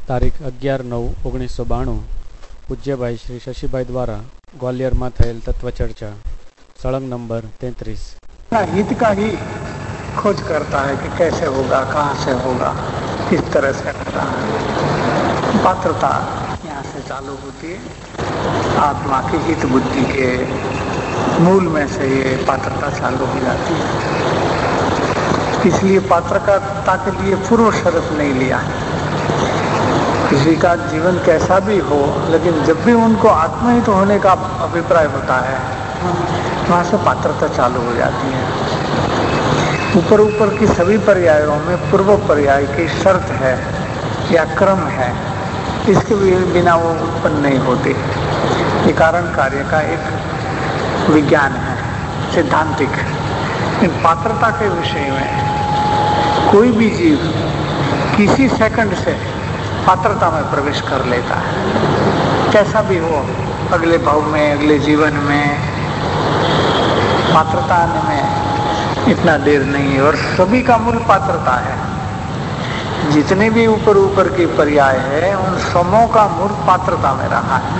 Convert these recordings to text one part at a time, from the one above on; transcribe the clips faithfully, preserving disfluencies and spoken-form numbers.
તારીખ અગિયાર નવ ઓગણીસો બાણું પૂજ્યભાઈ શ્રી શશીભાઈ દ્વારા ગ્વાલિયરમાં થયેલ તત્વચર્ચા सड़क नंबर तैंतीस। हित का ही खोज करता है कि कैसे होगा, कहाँ से होगा, किस तरह से होगा। पात्रता यहाँ से चालू होती है। आत्मा की हित बुद्धि के मूल में से ये पात्रता चालू हो जाती है। इसलिए पात्रता के लिए पूर्व शर्त नहीं लिया। किसी का जीवन कैसा भी हो, लेकिन जब भी उनको आत्महित होने का अभिप्राय होता है वहाँ से पात्रता चालू हो जाती है। ऊपर ऊपर की सभी पर्यायों में पूर्व पर्याय की शर्त है या क्रम है, इसके बिना वो उत्पन्न नहीं होती। ये कारण कार्य का एक विज्ञान है, सिद्धांतिक। इन पात्रता के विषय में कोई भी जीव किसी सेकंड से पात्रता में प्रवेश कर लेता है, कैसा भी हो। अगले भाव में, अगले जीवन में पात्रता आने में इतना देर नहीं है। और सभी का मूल पात्रता है। जितने भी ऊपर ऊपर की पर्याय है उन समूह का मूल पात्रता में रहा है।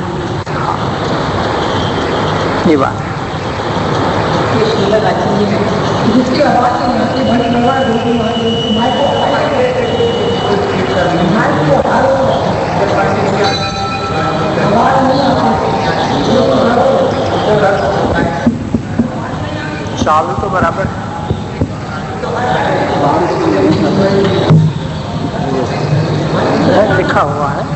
ये बात है। चालू तो बराबर लिखा हुआ है।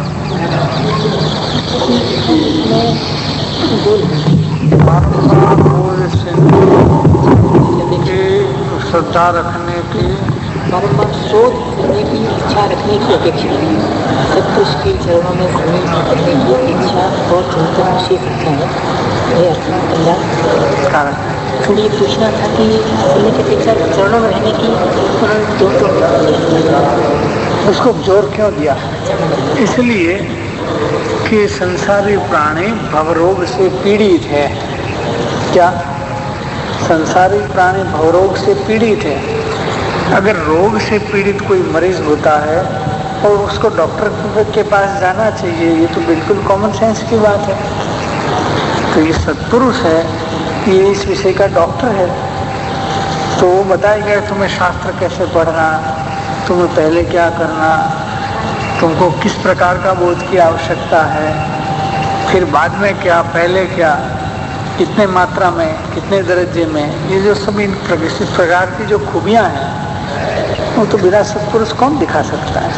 श्रद्धा रखने की, बारम्बार शोध करने की इच्छा रखने की अपेक्षा सत्पुरुष के चरणों में समय करने की इच्छा और चिंतन शेष रखना है। ये कारण थोड़ी पूछना था कि बोलने की अपेक्षा चरणों में रहने की जोर तो उसको जोर क्यों दिया? इसलिए कि संसारी प्राणी भवरोग से पीड़ित है। क्या संसारी प्राणी भवरोग से पीड़ित है? अगर रोग से पीड़ित कोई मरीज होता है और उसको डॉक्टर के पास जाना चाहिए, ये तो बिल्कुल कॉमन सेंस की बात है। तो ये सत्पुरुष है, ये इस विषय का डॉक्टर है, तो वो बताएगा तुम्हें शास्त्र कैसे पढ़ना, तुम्हें पहले क्या करना, तुमको किस प्रकार का बोध की आवश्यकता है, फिर बाद में क्या, पहले क्या, कितने मात्रा में, कितने दर्जे में। ये जो सब इन इस प्रकार की जो खूबियां हैं वो तो बिना सत्पुरुष कौन दिखा सकता है।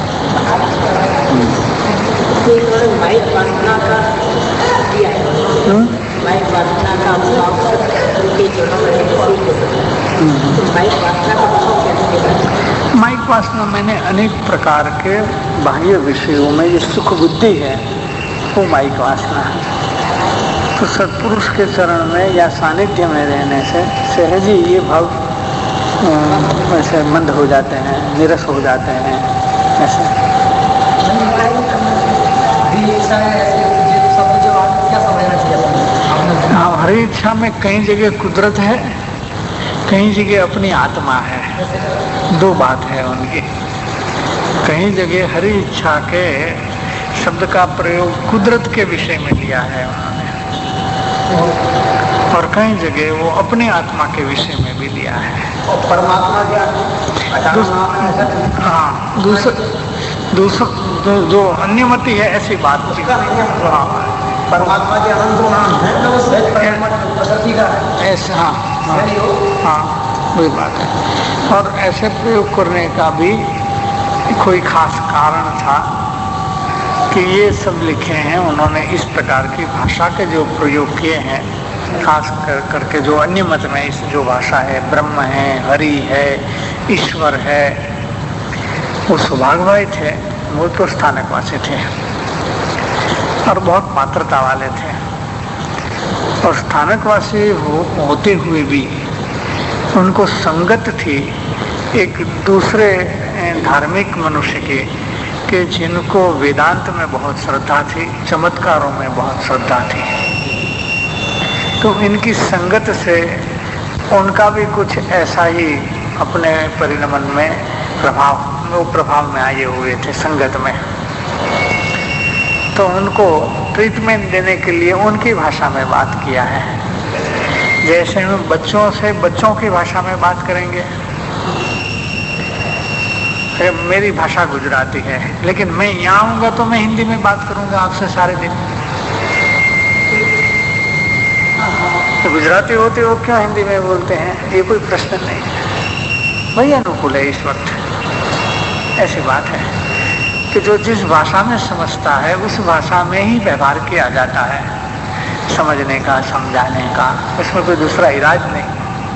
माइक वासना मैंने अनेक प्रकार के बाह्य विषयों में ये सुख बुद्धि है, वो माइक वासना है। तो सत्पुरुष के चरण में या सानिध्य में रहने से सहज ही ये भाव ऐसे मंद हो जाते हैं, निरस हो जाते हैं। ऐसे हाँ, हरी इच्छा में कई जगह कुदरत है, कई जगह अपनी आत्मा है। दो बात है उनकी। कई जगह हरी इच्छा के शब्द का प्रयोग कुदरत के विषय में लिया है उन्होंने, और कई जगह वो अपनी आत्मा के विषय में भी लिया है। और परमात्मा क्या? हाँ, दूसरा दूसरा जो अन्यमति है ऐसी बात। हाँ, परमात्मा के अनंत नाम है ना, वो सहज प्रकृति का है ऐसा। हाँ हाँ, वही बात है। और ऐसे प्रयोग करने का भी कोई खास कारण था कि ये सब लिखे हैं उन्होंने इस प्रकार की भाषा के जो प्रयोग किए हैं, खास कर करके जो अन्य मत में इस जो भाषा है, ब्रह्म है, हरि है, ईश्वर है, वो सौभाग्यवान थे। वो तो स्थानकवासी थे और बहुत पात्रता वाले थे। और स्थानकवासी हो, होते हुए भी उनको संगत थी एक दूसरे धार्मिक मनुष्य के कि जिनको वेदांत में बहुत श्रद्धा थी, चमत्कारों में बहुत श्रद्धा थी। तो इनकी संगत से उनका भी कुछ ऐसा ही अपने परिणमन में प्रभाव वो प्रभाव में आए हुए थे संगत में। तो उनको ट्रीटमेंट देने के लिए उनकी भाषा में बात किया है। जैसे हम बच्चों से बच्चों की भाषा में बात करेंगे। मेरी भाषा गुजराती है, लेकिन मैं यहाँ आऊंगा तो मैं हिंदी में बात करूंगा आपसे सारे दिन। तो गुजराती होते हो क्यों हिंदी में बोलते हैं, ये कोई प्रश्न नहीं है। वही अनुकूल है इस वक्त। ऐसी बात है कि जो जिस भाषा में समझता है उस भाषा में ही व्यवहार किया जाता है, समझने का, समझाने का, उसमें कोई दूसरा इलाज नहीं।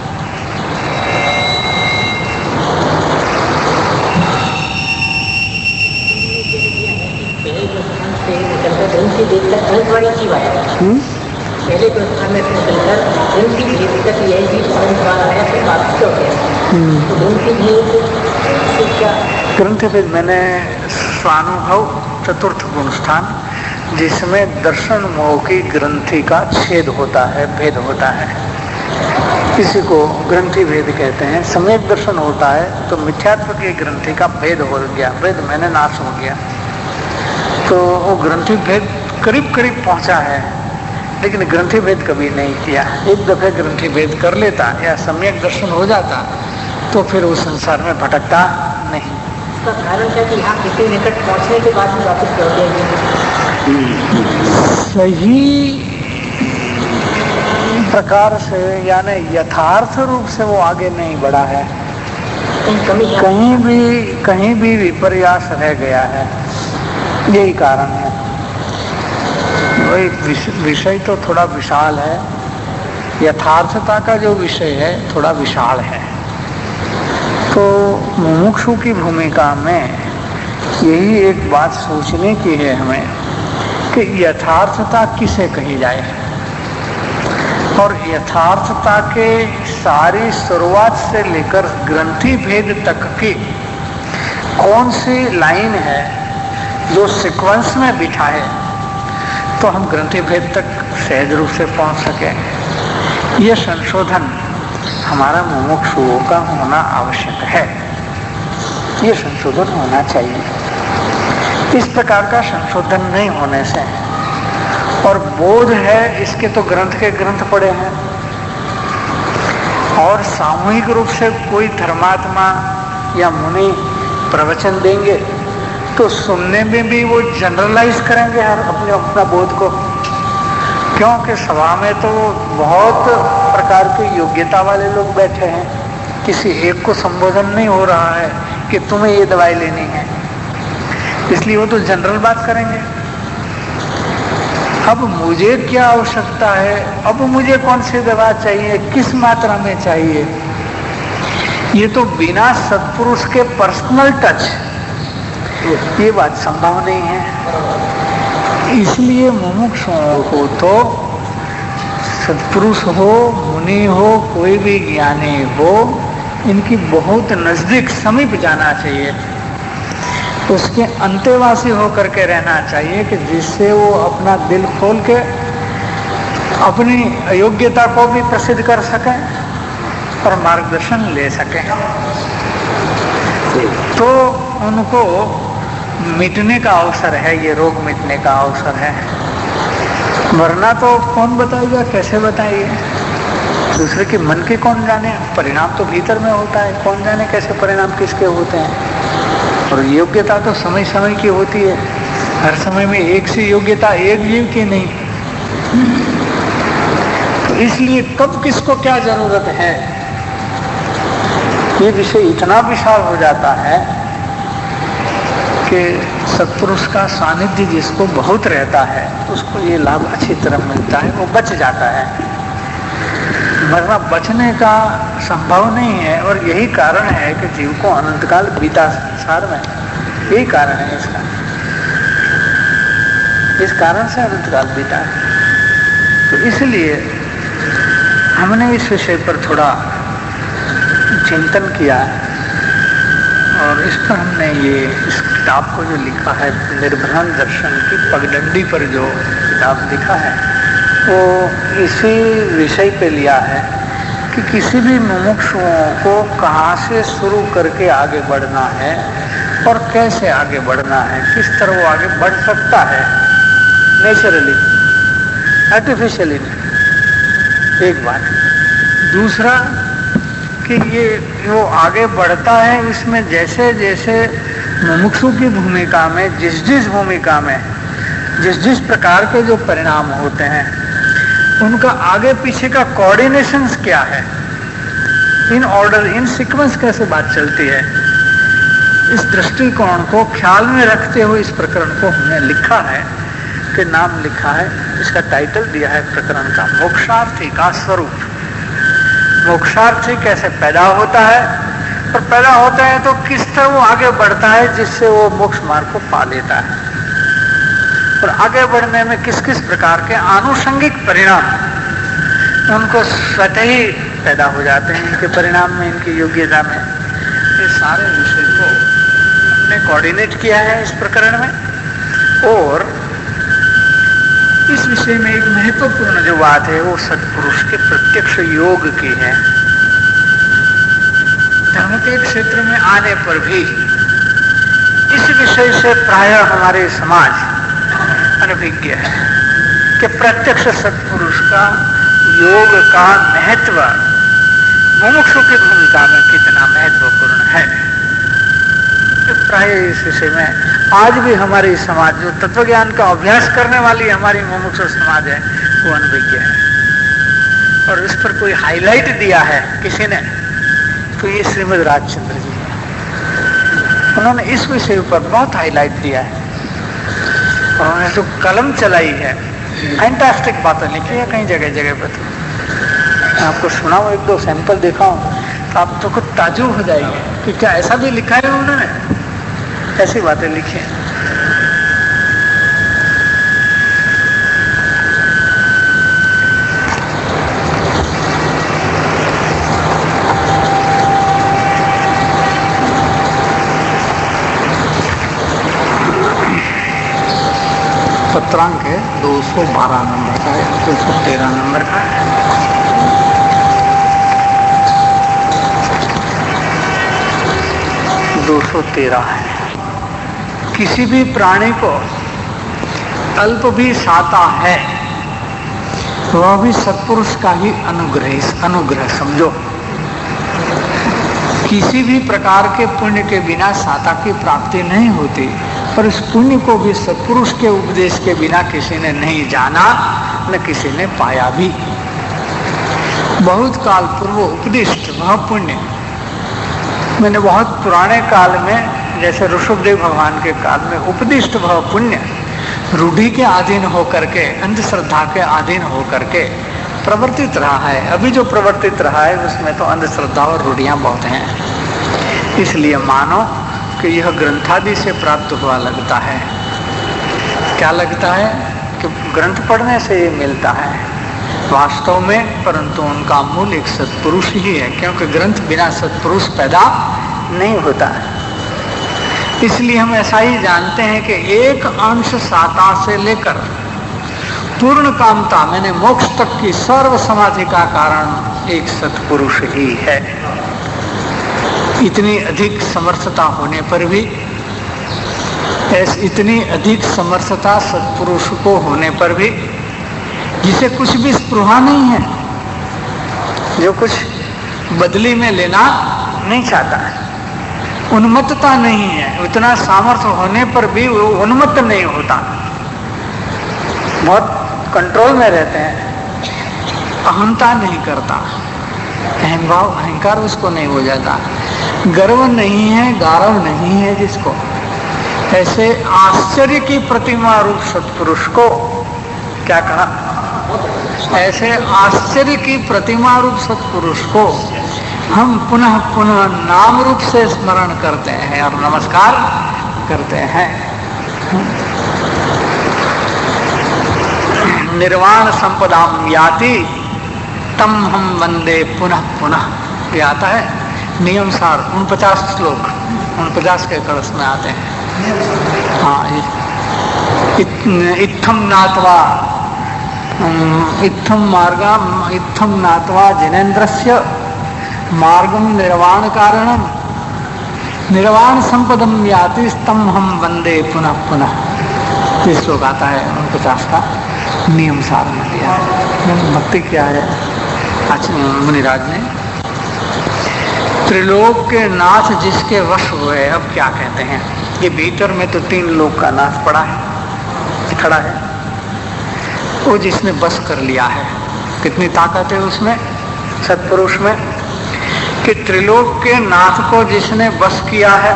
पहले तो में निकलकर ग्रंथि भेद तक यह भी परंपरा है, फिर बात क्यों है? तो ग्रंथि भेद क्या? ग्रंथि भेद मैंने स्वानुभव चतुर्थ गुणस्थान, जिसमें दर्शन मोह की ग्रंथि का छेद होता है, भेद होता है, इसी को ग्रंथि भेद कहते हैं। सम्यक दर्शन होता है तो मिथ्यात्व की ग्रंथि का भेद हो गया, भेद मैंने नाश हो गया। तो वो ग्रंथि भेद करीब करीब पहुंचा है, लेकिन ग्रंथि भेद कभी नहीं किया। एक दफे ग्रंथि भेद कर लेता या सम्यक दर्शन हो जाता तो फिर वो संसार में भटकता नहीं। इसका कारण क्या कि यहाँ किसी निकट पहुँचने के बाद भी वापस लौट जाएंगे? सही प्रकार से यानी यथार्थ रूप से वो आगे नहीं बढ़ा है, कहीं भी कहीं भी विपर्यास रह गया है, यही कारण है। वही विषय तो थोड़ा विशाल है, यथार्थता का जो विषय है थोड़ा विशाल है। तो मुमुक्षु की भूमिका में यही एक बात सोचने की है हमें कि यथार्थता किसे कही जाए, और यथार्थता के सारी शुरुआत से लेकर ग्रंथि भेद तक की कौन सी लाइन है जो सीक्वेंस में बिठा है, तो हम ग्रंथि भेद तक सहज रूप से पहुंच सके। यह संशोधन हमारा मुमुक्षुओं का होना आवश्यक है, यह संशोधन होना चाहिए। इस प्रकार का संशोधन नहीं होने से, और बोध है इसके तो ग्रंथ के ग्रंथ पड़े हैं, और सामूहिक रूप से कोई धर्मात्मा या मुनि प्रवचन देंगे तो सुनने में भी वो जनरलाइज करेंगे हर अपने अपना बोध को, क्योंकि सभा में तो बहुत प्रकार की योग्यता वाले लोग बैठे हैं, किसी एक को संबोधन नहीं हो रहा है कि तुम्हें ये दवाई लेनी है, इसलिए वो तो जनरल बात करेंगे। अब मुझे क्या आवश्यकता है, अब मुझे कौन सी दवा चाहिए, किस मात्रा में चाहिए, ये तो बिना सत्पुरुष के पर्सनल टच ये बात संभव नहीं है। इसलिए मुमुक्षुओं को तो सत्पुरुष हो, मुनि हो, कोई भी ज्ञानी हो, इनकी बहुत नजदीक समीप जाना चाहिए, उसके अंतेवासी होकर के रहना चाहिए कि जिससे वो अपना दिल खोल के अपनी अयोग्यता को भी प्रसिद्ध कर सके और मार्गदर्शन ले सके। तो उनको मिटने का अवसर है, ये रोग मिटने का अवसर है, वरना तो कौन बताएगा, कैसे बताइए, दूसरे के मन के कौन जाने, परिणाम तो भीतर में होता है, कौन जाने कैसे परिणाम किसके होते हैं। और योग्यता तो समय समय की होती है, हर समय में एक सी योग्यता एक जीव की नहीं, तो इसलिए कब किसको क्या जरूरत है, ये विषय इतना विशाल हो जाता है कि सत्पुरुष का सानिध्य जिसको बहुत रहता है उसको ये लाभ अच्छी तरह मिलता है, वो बच जाता है, वरना बचने का संभव नहीं है। और यही कारण है कि जीव को अनंतकाल बीता संसार में, यही कारण है इसका, इस कारण से अनंतकाल बीता है। तो इसलिए हमने इस विषय पर थोड़ा चिंतन किया, और इस पर हमने ये इस किताब को जो लिखा है, निर्भ्रांत दर्शन की पगडंडी पर जो किताब लिखा है, वो इसी विषय पे लिया है कि किसी भी मुमुक्षुओं को कहाँ से शुरू करके आगे बढ़ना है और कैसे आगे बढ़ना है, किस तरह वो आगे बढ़ सकता है, नेचुरली, आर्टिफिशियली नहीं। एक बात। दूसरा कि ये जो आगे बढ़ता है इसमें जैसे जैसे मुमुक्षु की भूमिका में जिस जिस भूमिका में जिस जिस प्रकार के जो परिणाम होते हैं उनका आगे पीछे का कोऑर्डिनेशन क्या है, इन ऑर्डर इन सीक्वेंस कैसे बात चलती है, इस दृष्टिकोण को ख्याल में रखते हुए इस प्रकरण को हमने लिखा है कि नाम लिखा है, इसका टाइटल दिया है प्रकरण का मोक्षार्थी का स्वरूप। मोक्षार्थी कैसे पैदा होता है और पैदा होता है तो किस तरह वो आगे बढ़ता है जिससे वो मोक्ष मार्ग को पा लेता है, और आगे बढ़ने में किस किस प्रकार के आनुषंगिक परिणाम उनको स्वतः ही पैदा हो जाते हैं, इनके परिणाम में, इनकी योग्यता में। ये सारे विषय को हमने कोऑर्डिनेट किया है इस प्रकरण में। और इस विषय में एक महत्वपूर्ण जो बात है वो सत्पुरुष के प्रत्यक्ष योग की है। धर्म के क्षेत्र में आने पर भी इस विषय से प्रायः हमारे समाज अनभिज्ञ है कि प्रत्यक्ष सत्पुरुष का योग का महत्व मुमुक्षु की भूमिका में कितना महत्वपूर्ण है। प्राय इस विषय में आज भी हमारी समाज जो तत्व ज्ञान का अभ्यास करने वाली हमारी मुमुक्षु समाज है वो अनभिज्ञ है। और इस पर कोई हाईलाइट दिया है किसी ने तो ये श्रीमद् राजचंद्र जी है। उन्होंने इस विषय पर बहुत हाईलाइट दिया है, और उन्होंने जो कलम चलाई है फैंटास्टिक बातें लिखी है कई जगह जगह पर। तो मैं आपको सुनाऊं, एक दो सैंपल दिखाऊं तो आप तो खुद ताजुब हो जाएंगे कि क्या ऐसा भी लिखा है उन्होंने, ऐसी बातें लिखी हैं। पत्रांक है दो सौ बारह नंबर का है, दो सौ तेरह नंबर का है। दो सौ तेरह है। किसी भी प्राणी को अल्प भी साता है वह भी सत्पुरुष का ही अनुग्रह अनुग्रह समझो। किसी भी प्रकार के पुण्य के बिना साता की प्राप्ति नहीं होती, पर इस पुण्य को भी सत्पुरुष के उपदेश के बिना किसी ने नहीं जाना, न किसी ने पाया भी। बहुत काल पूर्व उपदिष्ट वह पुण्य मैंने बहुत पुराने काल में, जैसे ऋषभदेव भगवान के काल में उपदिष्ट वह पुण्य रूढ़ी के अधीन होकर के, अंधश्रद्धा के अधीन होकर के प्रवर्तित रहा है। अभी जो प्रवर्तित रहा है उसमें तो अंधश्रद्धा और रूढ़ियां बहुत हैं। इसलिए मानो कि यह ग्रंथादि से प्राप्त हुआ लगता है। क्या लगता है कि ग्रंथ पढ़ने से ये मिलता है, वास्तव में परंतु उनका मूल एक सत्पुरुष ही है, क्योंकि ग्रंथ बिना सत्पुरुष पैदा नहीं होता है। इसलिए हम ऐसा ही जानते हैं कि एक अंश साता से लेकर पूर्ण कामता मैंने मोक्ष तक की सर्व समाधि का कारण एक सत्पुरुष ही है। इतनी अधिक समर्थता होने पर भी, ऐसी इतनी अधिक समर्थता सत्पुरुष को होने पर भी, जिसे कुछ भी स्पृहा नहीं है, जो कुछ बदली में लेना नहीं चाहता है, उन्मत्तता नहीं है, उतना सामर्थ्य होने पर भी वो उन्मत्त नहीं होता, बहुत कंट्रोल में रहते हैं, अहंता नहीं करता, अहंभाव अहंकार उसको नहीं हो जाता, गर्व नहीं है, गारव नहीं है जिसको, ऐसे आश्चर्य की प्रतिमा रूप सत्पुरुष को क्या कहा, ऐसे आश्चर्य की प्रतिमा रूप सत्पुरुष को हम पुनः पुनः नाम रूप से स्मरण करते हैं और नमस्कार करते हैं। निर्वाण संपदाम याति तम हम वंदे पुनः पुनः। ये आता है नियम सार उनपचास श्लोक, उनपचास के कलश में आते हैं। हाँ, इत्थम नात्वा इत्थम मार्गम इत्थम नात्वा जिनेन्द्रस्य मार्गम निर्वाण कारणम निर्वाण संपदम याति तम हम वंदे पुनः पुनः। ये श्लोक आता है उनपचास का नियम सार में दिया है। भक्ति क्या है? अच्छा मुनिराज ने त्रिलोक के नाथ जिसके वश हुए, अब क्या कहते हैं? ये भीतर में तो तीन लोक का नाथ पड़ा है, खड़ा है, वो जिसने बस कर लिया है। कितनी ताकत है उसमें, सत्पुरुष में, कि त्रिलोक के नाथ को जिसने बस किया है,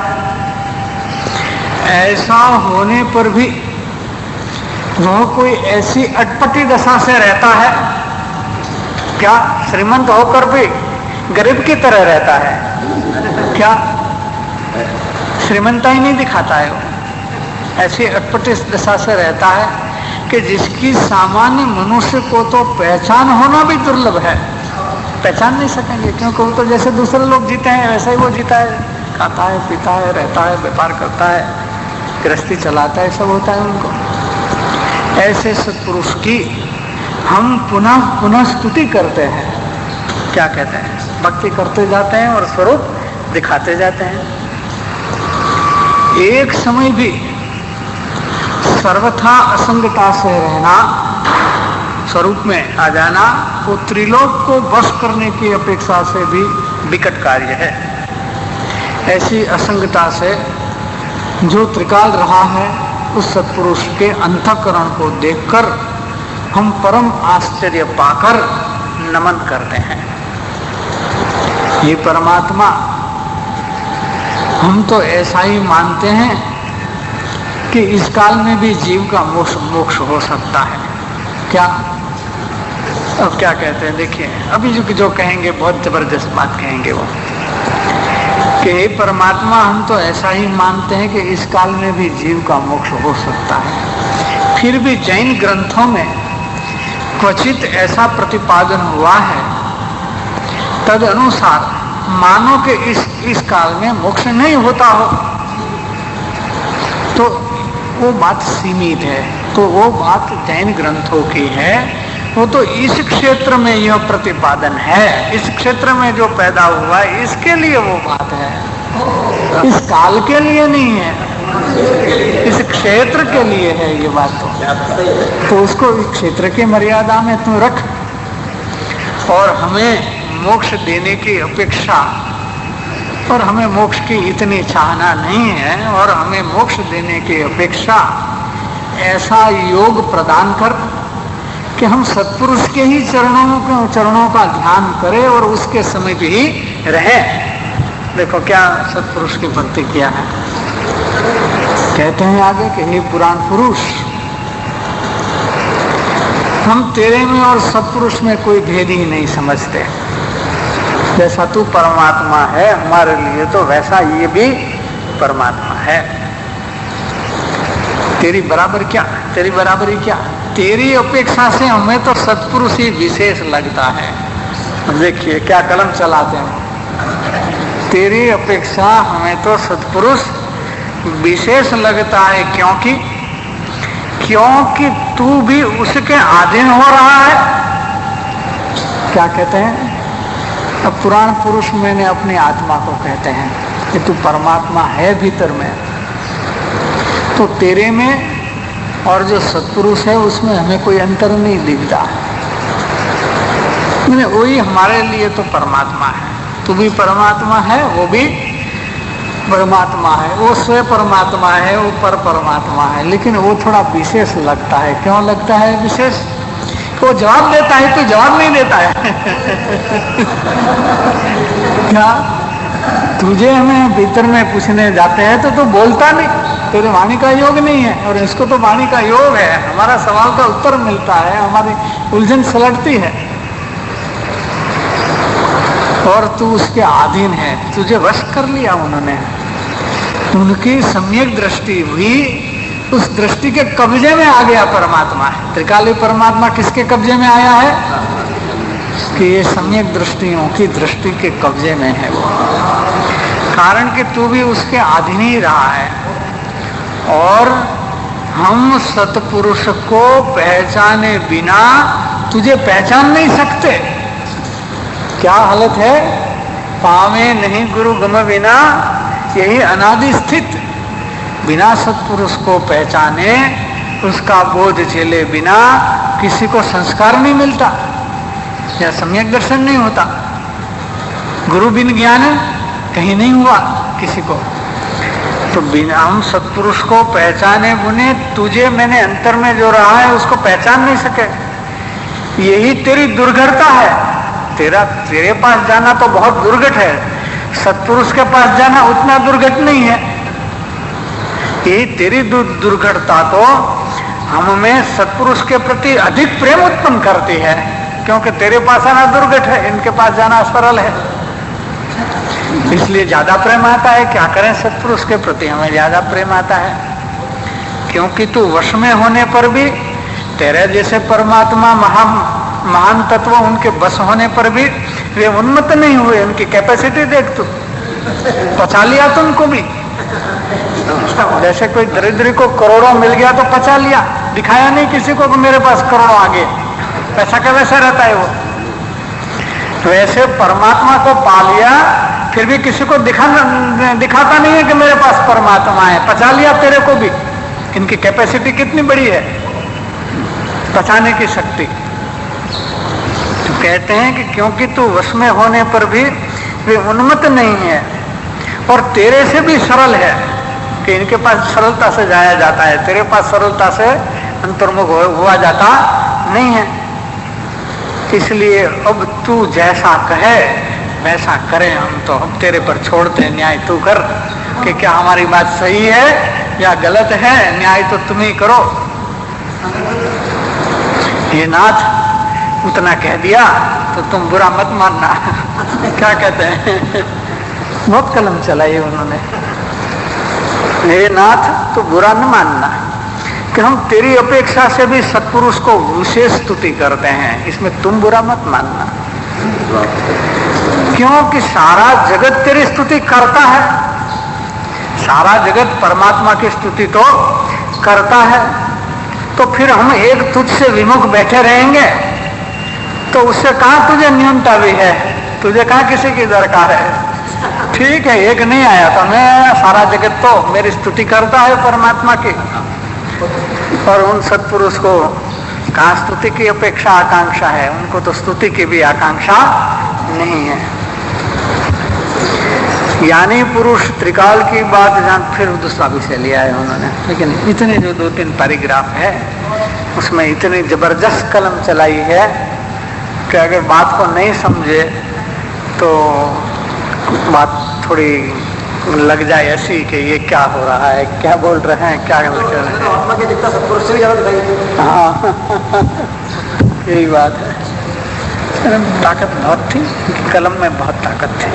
ऐसा होने पर भी वह कोई ऐसी अटपटी दशा से रहता है क्या? श्रीमंत होकर भी गरीब की तरह रहता है क्या? श्रीमंता ही नहीं दिखाता है वो, ऐसी अटपटी दशा से रहता है कि जिसकी सामान्य मनुष्य को तो पहचान होना भी दुर्लभ है। पहचान नहीं सकेंगे, क्योंकि वो तो जैसे दूसरे लोग जीते हैं वैसा ही वो जीता है, खाता है, पीता है, रहता है, व्यापार करता है, गृहस्थी चलाता है, सब होता है उनको। ऐसे सत्पुरुष की हम पुनः पुनः स्तुति करते हैं। क्या कहते हैं? भक्ति करते जाते हैं और स्वरूप दिखाते जाते हैं। एक समय भी सर्वथा असंगता से रहना, स्वरूप में आ जाना, वो त्रिलोक को बस करने की अपेक्षा से भी विकट कार्य है। ऐसी असंगता से जो त्रिकाल रहा है, उस सत्पुरुष के अंतःकरण को देखकर हम परम आश्चर्य पाकर नमन करते हैं। ये परमात्मा, हम तो ऐसा ही मानते हैं कि इस काल में भी जीव का मोक्ष मोक्ष हो सकता है क्या? अब क्या कहते हैं देखिए, अभी जो जो कहेंगे बहुत जबरदस्त बात कहेंगे वो, कि हे परमात्मा, हम तो ऐसा ही मानते हैं कि इस काल में भी जीव का मोक्ष हो सकता है। फिर भी जैन ग्रंथों में क्वचित ऐसा प्रतिपादन हुआ है, तद अनुसार मानो कि इस इस काल में मोक्ष नहीं होता हो, तो वो बात सीमित है। तो वो बात जैन ग्रंथों की है, वो तो इस क्षेत्र में यह प्रतिपादन है, इस क्षेत्र में जो पैदा हुआ है इसके लिए वो बात है, इस काल के लिए नहीं है, इस क्षेत्र के लिए है ये बात। तो, तो उसको इस क्षेत्र की मर्यादा में तू रख, और हमें मोक्ष देने की अपेक्षा, और हमें मोक्ष की इतनी चाहना नहीं है, और हमें मोक्ष देने की अपेक्षा ऐसा योग प्रदान कर कि हम सत्पुरुष के ही चरणों के चरणों का ध्यान करें और उसके समीप ही रहें। देखो क्या सत्पुरुष की भक्ति किया है। कहते हैं आगे कि हे पुराण पुरुष, हम तेरे में और सत्पुरुष में कोई भेद ही नहीं समझते। जैसा तू परमात्मा है हमारे लिए, तो वैसा ये भी परमात्मा है। तेरी बराबर क्या, तेरी बराबरी क्या? तेरी अपेक्षा से हमें तो सत्पुरुष ही विशेष लगता है। देखिए क्या कलम चलाते हैं। तेरी अपेक्षा हमें तो सत्पुरुष विशेष लगता है, क्योंकि क्योंकि तू भी उसके अधीन हो रहा है। क्या कहते हैं? अब पुराण पुरुष मैंने अपनी आत्मा को कहते हैं कि तू परमात्मा है भीतर में, तो तेरे में और जो सत्पुरुष है उसमें हमें कोई अंतर नहीं दिखता। मैंने वही हमारे लिए तो परमात्मा है। तू भी परमात्मा है, वो भी परमात्मा है, वो स्वयं परमात्मा है, वो पर परमात्मा है, लेकिन वो थोड़ा विशेष लगता है। क्यों लगता है विशेष? वो जवाब देता है तो जवाब नहीं देता है। क्या तुझे हमें भीतर में पूछने जाते हैं तो तू बोलता नहीं, तेरे वाणी का योग नहीं है, और इसको तो वाणी का योग है। हमारा सवाल का उत्तर मिलता है, हमारी उलझन सलटती है, और तू उसके अधीन है। तुझे वश कर लिया उन्होंने, उनकी सम्यक दृष्टि हुई, उस दृष्टि के कब्जे में आ गया परमात्मा है। त्रिकाली परमात्मा किसके कब्जे में आया है? कि ये सम्यक दृष्टियों की दृष्टि के कब्जे में है वो, कारण कि तू भी उसके अधीन ही रहा है। और हम सत्पुरुष को पहचाने बिना तुझे पहचान नहीं सकते। क्या हालत है? पावे नहीं गुरु गम बिना, यही अनादि स्थित। बिना सत्पुरुष को पहचाने उसका बोध झेले बिना किसी को संस्कार नहीं मिलता या सम्यक दर्शन नहीं होता। गुरु बिन ज्ञान कहीं नहीं हुआ किसी को। तो बिना हम सत्पुरुष को पहचाने बुने, तुझे मैंने अंतर में जो रहा है उसको पहचान नहीं सके, यही तेरी दुर्घटता है। तेरा तेरे पास जाना तो बहुत दुर्घट है, सत्पुरुष के पास जाना उतना दुर्घट नहीं है। यही तेरी दुर्घटता तो हम में सत्पुरुष के प्रति अधिक प्रेम उत्पन्न करती है, क्योंकि तेरे पास आना दुर्घट है, इनके पास जाना सरल है, इसलिए ज्यादा प्रेम आता है। क्या करें, सत्पुरुष के प्रति हमें ज्यादा प्रेम आता है, क्योंकि तू वश में होने पर भी तेरे जैसे परमात्मा महान महान तत्व उनके बस होने पर भी वे उन्मत्त नहीं हुए। उनकी कैपेसिटी देख, तू पचा लिया तुमको भी। जैसे कोई दरिद्री को करोड़ों मिल गया तो पचा लिया, दिखाया नहीं किसी को कि मेरे पास करोड़ों आ गए, पैसा का वैसा रहता है वो। वैसे परमात्मा को पा लिया फिर भी किसी को दिखाना दिखाता नहीं है कि मेरे पास परमात्मा है, पचा लिया तेरे को भी। इनकी कैपेसिटी कितनी बड़ी है, पचाने की शक्ति। तो कहते हैं कि क्योंकि तू वश में होने पर भी वे उन्मत्त नहीं है और तेरे से भी सरल है, कि इनके पास सरलता से जाया जाता है, तेरे पास सरलता से अंतर्मुख हुआ जाता नहीं है। इसलिए अब तू जैसा कहे वैसा करें, हम तो हम तेरे पर छोड़ते हैं, न्याय तू कर कि क्या हमारी बात सही है या गलत है, न्याय तो तुम ही करो। ये नाथ उतना कह दिया तो तुम बुरा मत मानना। क्या कहते हैं, बहुत कलम चलाई उन्होंने। हे नाथ तो बुरा न मानना कि हम तेरी अपेक्षा से भी सत्पुरुष को विशेष स्तुति करते हैं, इसमें तुम बुरा मत मानना, क्योंकि सारा जगत तेरी स्तुति करता है। सारा जगत परमात्मा की स्तुति तो करता है, तो फिर हम एक तुझ से विमुख बैठे रहेंगे तो उससे कहां तुझे न्यूनता भी है, तुझे कहां किसी की दरकार है। ठीक है, एक नहीं आया तो मैं सारा जगत तो मेरी स्तुति करता है परमात्मा की, और उन सत्पुरुष को कहां स्तुति की अपेक्षा आकांक्षा है, उनको तो स्तुति की भी आकांक्षा नहीं है। यानी पुरुष त्रिकाल की बात जान, फिर दूसरा विषय लिया है उन्होंने, लेकिन इतने जो दो तीन पैराग्राफ है उसमें इतनी जबरदस्त कलम चलाई है कि अगर बात को नहीं समझे तो बात थोड़ी लग जाए ऐसी कि ये क्या हो रहा है, क्या बोल रहे हैं, क्या कर रहे हैं। आत्मा के जितना सत्पुरुष से भी ज्यादा दिखाई। हाँ यही बात है, ताकत बहुत थी, कलम में बहुत ताकत थी।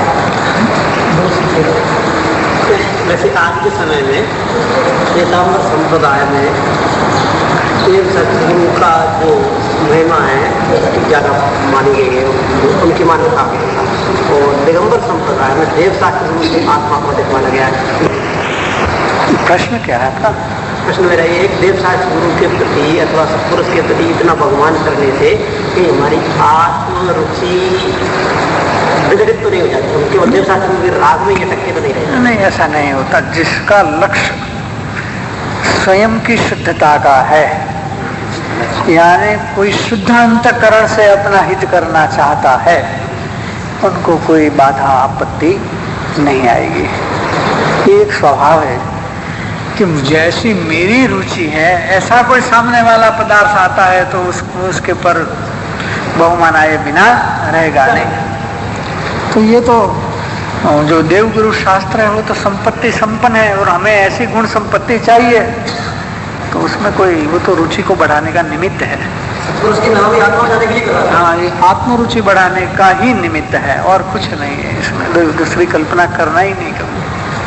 वैसे आज के समय में श्वेतांबर संप्रदाय में देव सत्संग का जो महिमा है ज्यादा मानी गई है, उनकी मान्यता। और दिगंबर संप्रदाय में देव साक्षी की आत्मा को दिखवाया गया है। प्रश्न क्या है आपका? प्रश्न मेरा ये एक देव साक्षी गुरु के प्रति अथवा सत्पुरुष के प्रति इतना भगवान करने से कि हमारी आत्म रुचि विघटित तो नहीं हो जाती, उनके केवल देव साक्षी के राग में ये टक्के तो नहीं रहते। नहीं, ऐसा नहीं होता। जिसका लक्ष्य स्वयं की शुद्धता का है, यानी कोई शुद्ध अंतःकरण से अपना हित करना चाहता है, उनको कोई बाधा आपत्ति नहीं आएगी। एक स्वभाव है कि जैसी मेरी रुचि है ऐसा कोई सामने वाला पदार्थ आता है तो उसको उसके पर बहुमान आए बिना रहेगा नहीं। तो ये तो जो देवगुरु शास्त्र है वो तो संपत्ति संपन्न है, और हमें ऐसी गुण संपत्ति चाहिए, तो उसमें कोई, वो तो रुचि को बढ़ाने का निमित्त है। उसकी नाम ही आत्मा जाने के लिए करा। हाँ, ये आत्मरुचि बढ़ाने का ही निमित्त है और कुछ नहीं है इसमें, दूसरी कल्पना करना ही नहीं कभी।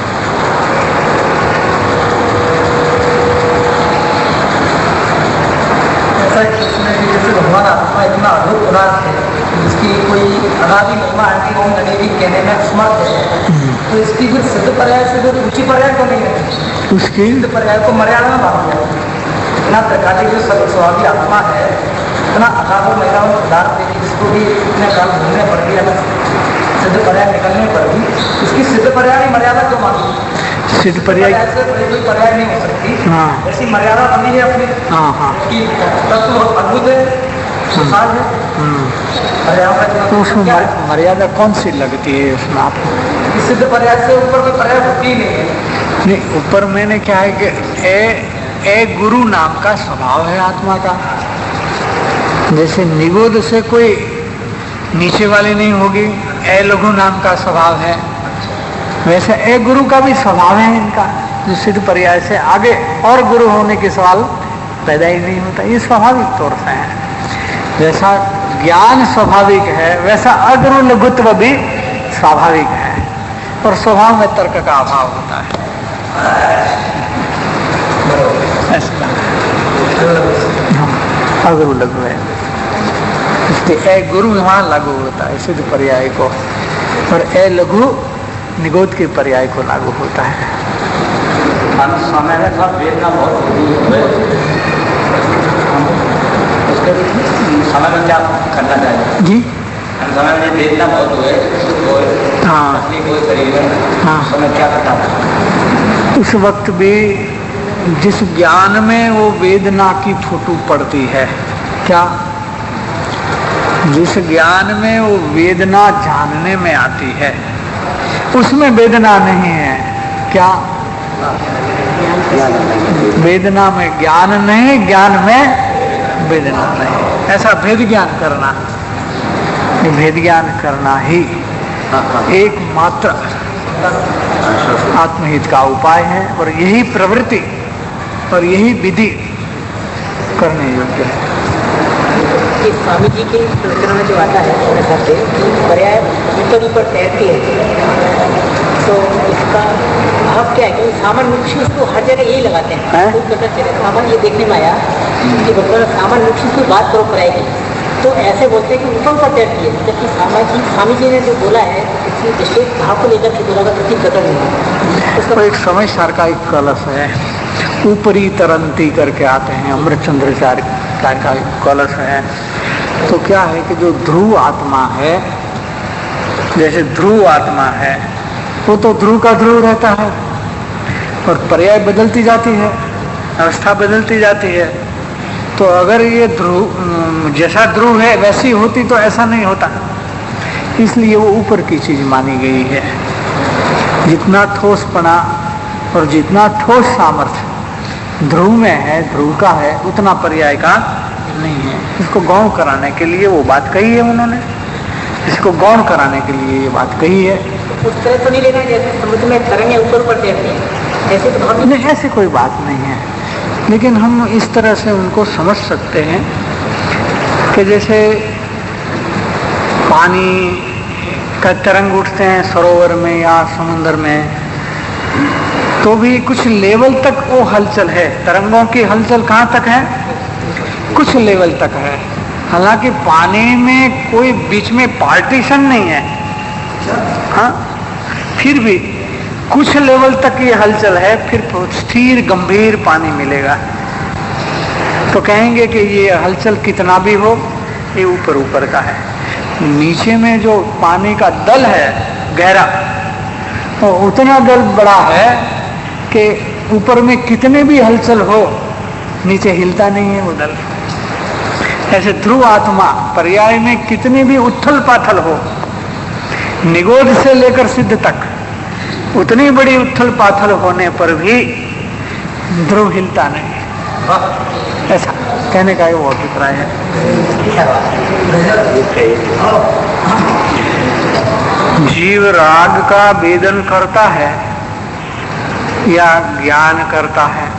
जैसे भगवान आत्मा इतना अद्भुत पदार्थ है, इसकी कोई अनादि महिमा आंटी ओम लगेगी कहने में असमर्थ है, तो इसकी कुछ सिद्ध पर्याय से जो रुचि पर्याय को नहीं है, उसकी सिद्ध पर्याय को मर्यादा में बांध दिया। इतना प्रकार की जो सर्वस्वादी आत्मा है, इतना अनादि महिलाओं को पदार्थ देगी, जिसको भी इतने काल घूमने पड़ गया, सिद्ध पर्याय निकलने पर भी इसकी सिद्ध पर्याय मर्यादा क्यों मांगी? सिद्ध पर्याय कोई पर्याय नहीं हो सकती। हाँ ऐसी मर्यादा बनी है अपनी। हाँ हाँ कि तत्व अद्भुत है, सुसार है। तो उसमें मर्यादा कौन सी लगती है उसमें आपको? सिद्ध पर्याय से ऊपर कोई पर्याय होती ही नहीं है। नहीं, ऊपर मैंने क्या है कि ए ए गुरु नाम का स्वभाव है आत्मा का। जैसे निगोद से कोई नीचे वाली नहीं होगी, ए लघु नाम का स्वभाव है, वैसे ए गुरु का भी स्वभाव है इनका, जो सिद्ध पर्याय से आगे और गुरु होने के सवाल पैदा ही नहीं होता। ये स्वाभाविक तौर से है। जैसा ज्ञान स्वाभाविक है वैसा अगुरु लघुत्व भी स्वाभाविक है, और स्वभाव में तर्क का अभाव होता है। अगुरु लघु है, इसलिए ए गुरु वहां लागू होता है सिद्ध पर्याय को, और ए लघु निगोद के पर्याय को लागू होता है। समय में था वेदना बहुत उसके समय में क्या करना चाहिए जी? समय में वेदना बहुत हुए, हाँ हाँ, समय क्या करना? उस वक्त भी जिस ज्ञान में वो वेदना की फोटो पड़ती है, क्या जिस ज्ञान में वो वेदना जानने में आती है उसमें वेदना नहीं है। क्या वेदना में ज्ञान नहीं, ज्ञान में वेदना नहीं, ऐसा भेद ज्ञान करना, भेद ज्ञान करना ही एकमात्र आत्महित का उपाय है, और यही प्रवृत्ति और यही विधि करने योग्य है। कि स्वामी जी के प्रवचनों में जो आता है पर्याय ऊपर ऊपर तैरती है, तो इसका भाव क्या है कि सामान्य मुक्ति इसको हर जगह यही लगाते हैं। कोई पता चले सामान्य ये देखने में आया कि भगवान सामान्य मुक्ति की बात करो कराएगी, तो ऐसे बोलते हैं कि ऊपर ऊपर तैरती है, जबकि स्वामी जी स्वामी जी ने जो बोला है किसी विशेष भाव को लेकर के बोला था, किसी कदर नहीं। उसका एक समय सार का एक कलश है, ऊपरी तरंती करके आते हैं, अमृत चंद्राचार्य का एक कलश है। तो क्या है कि जो ध्रुव आत्मा है, जैसे ध्रुव आत्मा है वो तो ध्रुव का ध्रुव रहता है, और पर्याय बदलती जाती है, अवस्था बदलती जाती है। तो अगर ये ध्रुव जैसा ध्रुव है वैसी होती तो ऐसा नहीं होता, इसलिए वो ऊपर की चीज मानी गई है। जितना ठोसपना और जितना ठोस सामर्थ्य ध्रुव में है, ध्रुव का है, उतना पर्याय का नहीं है। इसको गौण कराने के लिए वो बात कही है उन्होंने, इसको गौण कराने के लिए ये बात कही है। उस तरह तो नहीं लेना जैसे समुद्र में तरंगें ऊपर ऊपर तैरती हैं, ऐसे तो भाव नहीं, ऐसी कोई बात नहीं है, लेकिन हम इस तरह से उनको समझ सकते हैं कि जैसे पानी का तरंग उठते हैं सरोवर में या समुद्र में, तो भी कुछ लेवल तक वो हलचल है। तरंगों की हलचल कहाँ तक है? कुछ लेवल तक है। हालांकि पानी में कोई बीच में पार्टीशन नहीं है, हाँ, फिर भी कुछ लेवल तक ये हलचल है, फिर स्थिर गंभीर पानी मिलेगा। तो कहेंगे कि ये हलचल कितना भी हो ये ऊपर ऊपर का है। नीचे में जो पानी का दल है गहरा, तो उतना दल बड़ा है कि ऊपर में कितने भी हलचल हो नीचे हिलता नहीं है वो दल। ऐसे ध्रुव आत्मा पर्याय में कितनी भी उथल पाथल हो, निगोद से लेकर सिद्ध तक उतनी बड़ी उथल पाथल होने पर भी ध्रुव हिलता नहीं, ऐसा कहने का वो अभिप्राय है। जीव राग का वेदन करता है या ज्ञान करता है?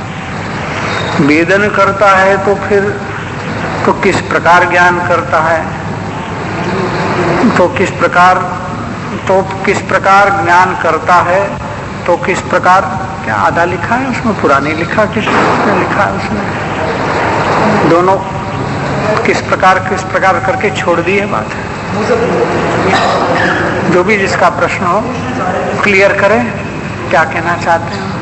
वेदन करता है तो फिर तो किस प्रकार ज्ञान करता है, तो किस प्रकार तो किस प्रकार ज्ञान करता है, तो किस प्रकार, क्या आधा लिखा है उसमें, पुरानी लिखा, किस ने लिखा है उसमें, दोनों किस प्रकार किस प्रकार करके छोड़ दी है बात। जो भी जिसका प्रश्न हो क्लियर करें, क्या कहना चाहते हैं।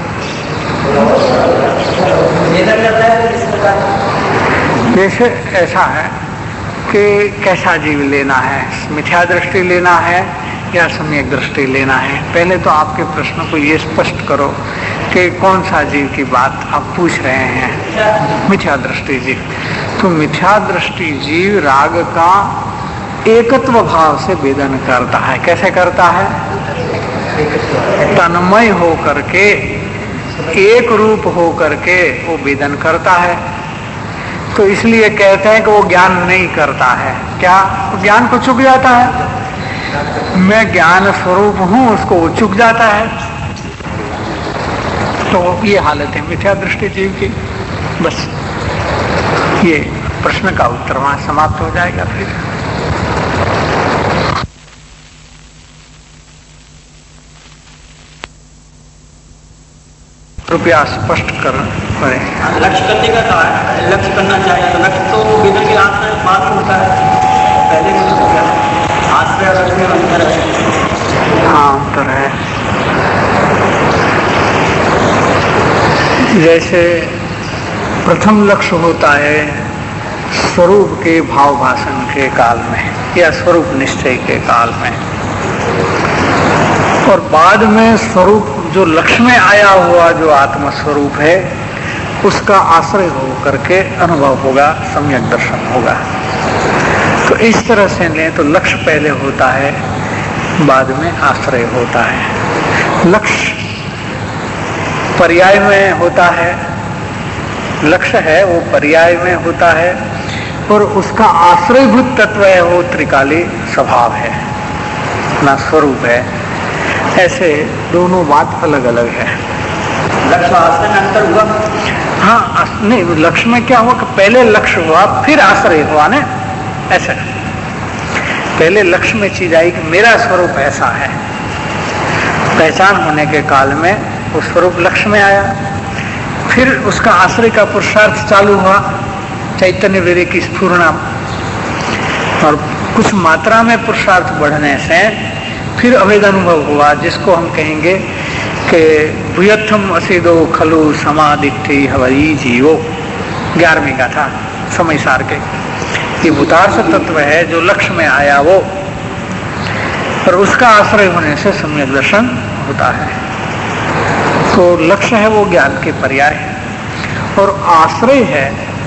जैसे ऐसा है कि कैसा जीव लेना है, मिथ्या दृष्टि लेना है या सम्यक दृष्टि लेना है? पहले तो आपके प्रश्न को ये स्पष्ट करो कि कौन सा जीव की बात आप पूछ रहे हैं। मिथ्या दृष्टि जीव। तो मिथ्या दृष्टि जीव राग का एकत्व भाव से वेदन करता है। कैसे करता है? तन्मय हो करके, एक रूप हो करके वो वेदन करता है। तो इसलिए कहते हैं कि वो ज्ञान नहीं करता है। क्या? वो ज्ञान को चुक जाता है। मैं ज्ञान स्वरूप हूं, उसको वो चुक जाता है। तो ये हालत है मिथ्या दृष्टि जीव की। बस ये प्रश्न का उत्तर वहां समाप्त हो जाएगा। फिर कृपया स्पष्ट कर करें। लक्ष्य करने का कहा है, लक्ष्य करना चाहिए। तो लक्ष्य तो वेदन के आश्रय बाद में होता है, पहले नहीं हो गया। आश्रय और लक्ष्य में अंतर है। हाँ, अंतर है। जैसे प्रथम लक्ष्य होता है स्वरूप के भाव भाषण के काल में या स्वरूप निश्चय के काल में, और बाद में स्वरूप जो लक्ष्य में आया हुआ जो आत्म स्वरूप है उसका आश्रय हो करके अनुभव होगा, सम्यक दर्शन होगा। तो इस तरह से लें तो लक्ष्य पहले होता है, बाद में आश्रय होता है। लक्ष्य पर्याय में होता है, लक्ष्य है वो पर्याय में होता है, और उसका आश्रयभूत तत्व है वो त्रिकाली स्वभाव है, अपना स्वरूप है। ऐसे दोनों बात अलग अलग है। लक्ष्य आश्रय में अंतर हुआ? हाँ, नहीं, लक्ष्य में क्या हुआ कि पहले लक्ष्य हुआ फिर आश्रय हुआ ना, ऐसा। पहले लक्ष्य में चीज आई कि मेरा स्वरूप ऐसा है, पहचान होने के काल में वो स्वरूप लक्ष्य में आया, फिर उसका आश्रय का पुरुषार्थ चालू हुआ, चैतन्य वीर्य की स्फुरना, और कुछ मात्रा में पुरुषार्थ बढ़ने से फिर अवैध अनुभव हुआ, जिसको हम कहेंगे कि भूयत्थम असिदो खलु समादिट्ठी हवई जीवो, ग्यारहवीं का था समय सार के। ये भूतार्थ तत्व है जो लक्ष्य में आया वो, और उसका आश्रय होने से सम्यक दर्शन होता है। तो लक्ष्य है वो ज्ञान के पर्याय है, और आश्रय है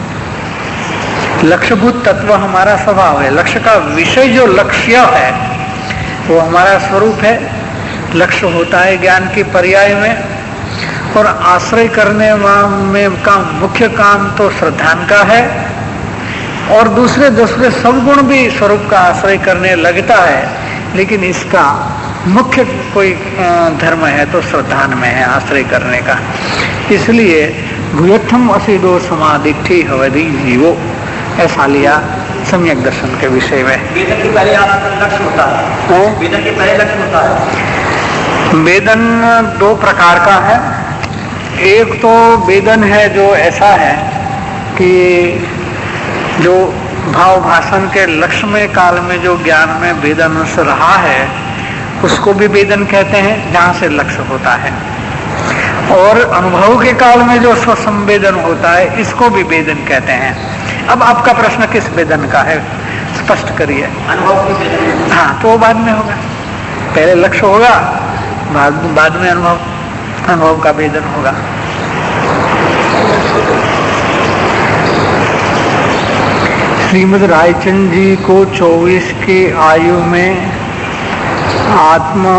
लक्ष्यभूत तत्व हमारा स्वभाव है। लक्ष्य का विषय जो लक्ष्य है वो हमारा स्वरूप है। लक्ष्य होता है ज्ञान के पर्याय में, और आश्रय करने में का मुख्य काम तो श्रद्धान का है, और दूसरे दूसरे सब गुण भी स्वरूप का आश्रय करने लगता है, लेकिन इसका मुख्य कोई धर्म है तो श्रद्धान में है, आश्रय करने का। इसलिए भूयत्थम असिदो समादिट्ठी हवदि जीवो ऐसा लिया सम्यक दर्शन के विषय में। वेदन के पहले लक्ष्य होता है, वेदन के पहले लक्ष्य होता है। वेदन दो प्रकार का है। एक तो वेदन है जो ऐसा है कि जो भाव भाषण के लक्ष्य में काल में जो ज्ञान में वेदन से रहा है उसको भी वेदन कहते हैं, जहाँ से लक्ष्य होता है। और अनुभव के काल में जो स्वसंवेदन होता है इसको भी वेदन कहते हैं। अब आपका प्रश्न किस वेदन का है, स्पष्ट करिए। अनुभव की वेदन। हाँ, तो बाद में होगा, पहले लक्ष्य होगा, बाद बाद में अनुभव अनुभव का वेदन होगा। श्रीमद् रायचंद जी को चौबीस की आयु में आत्मा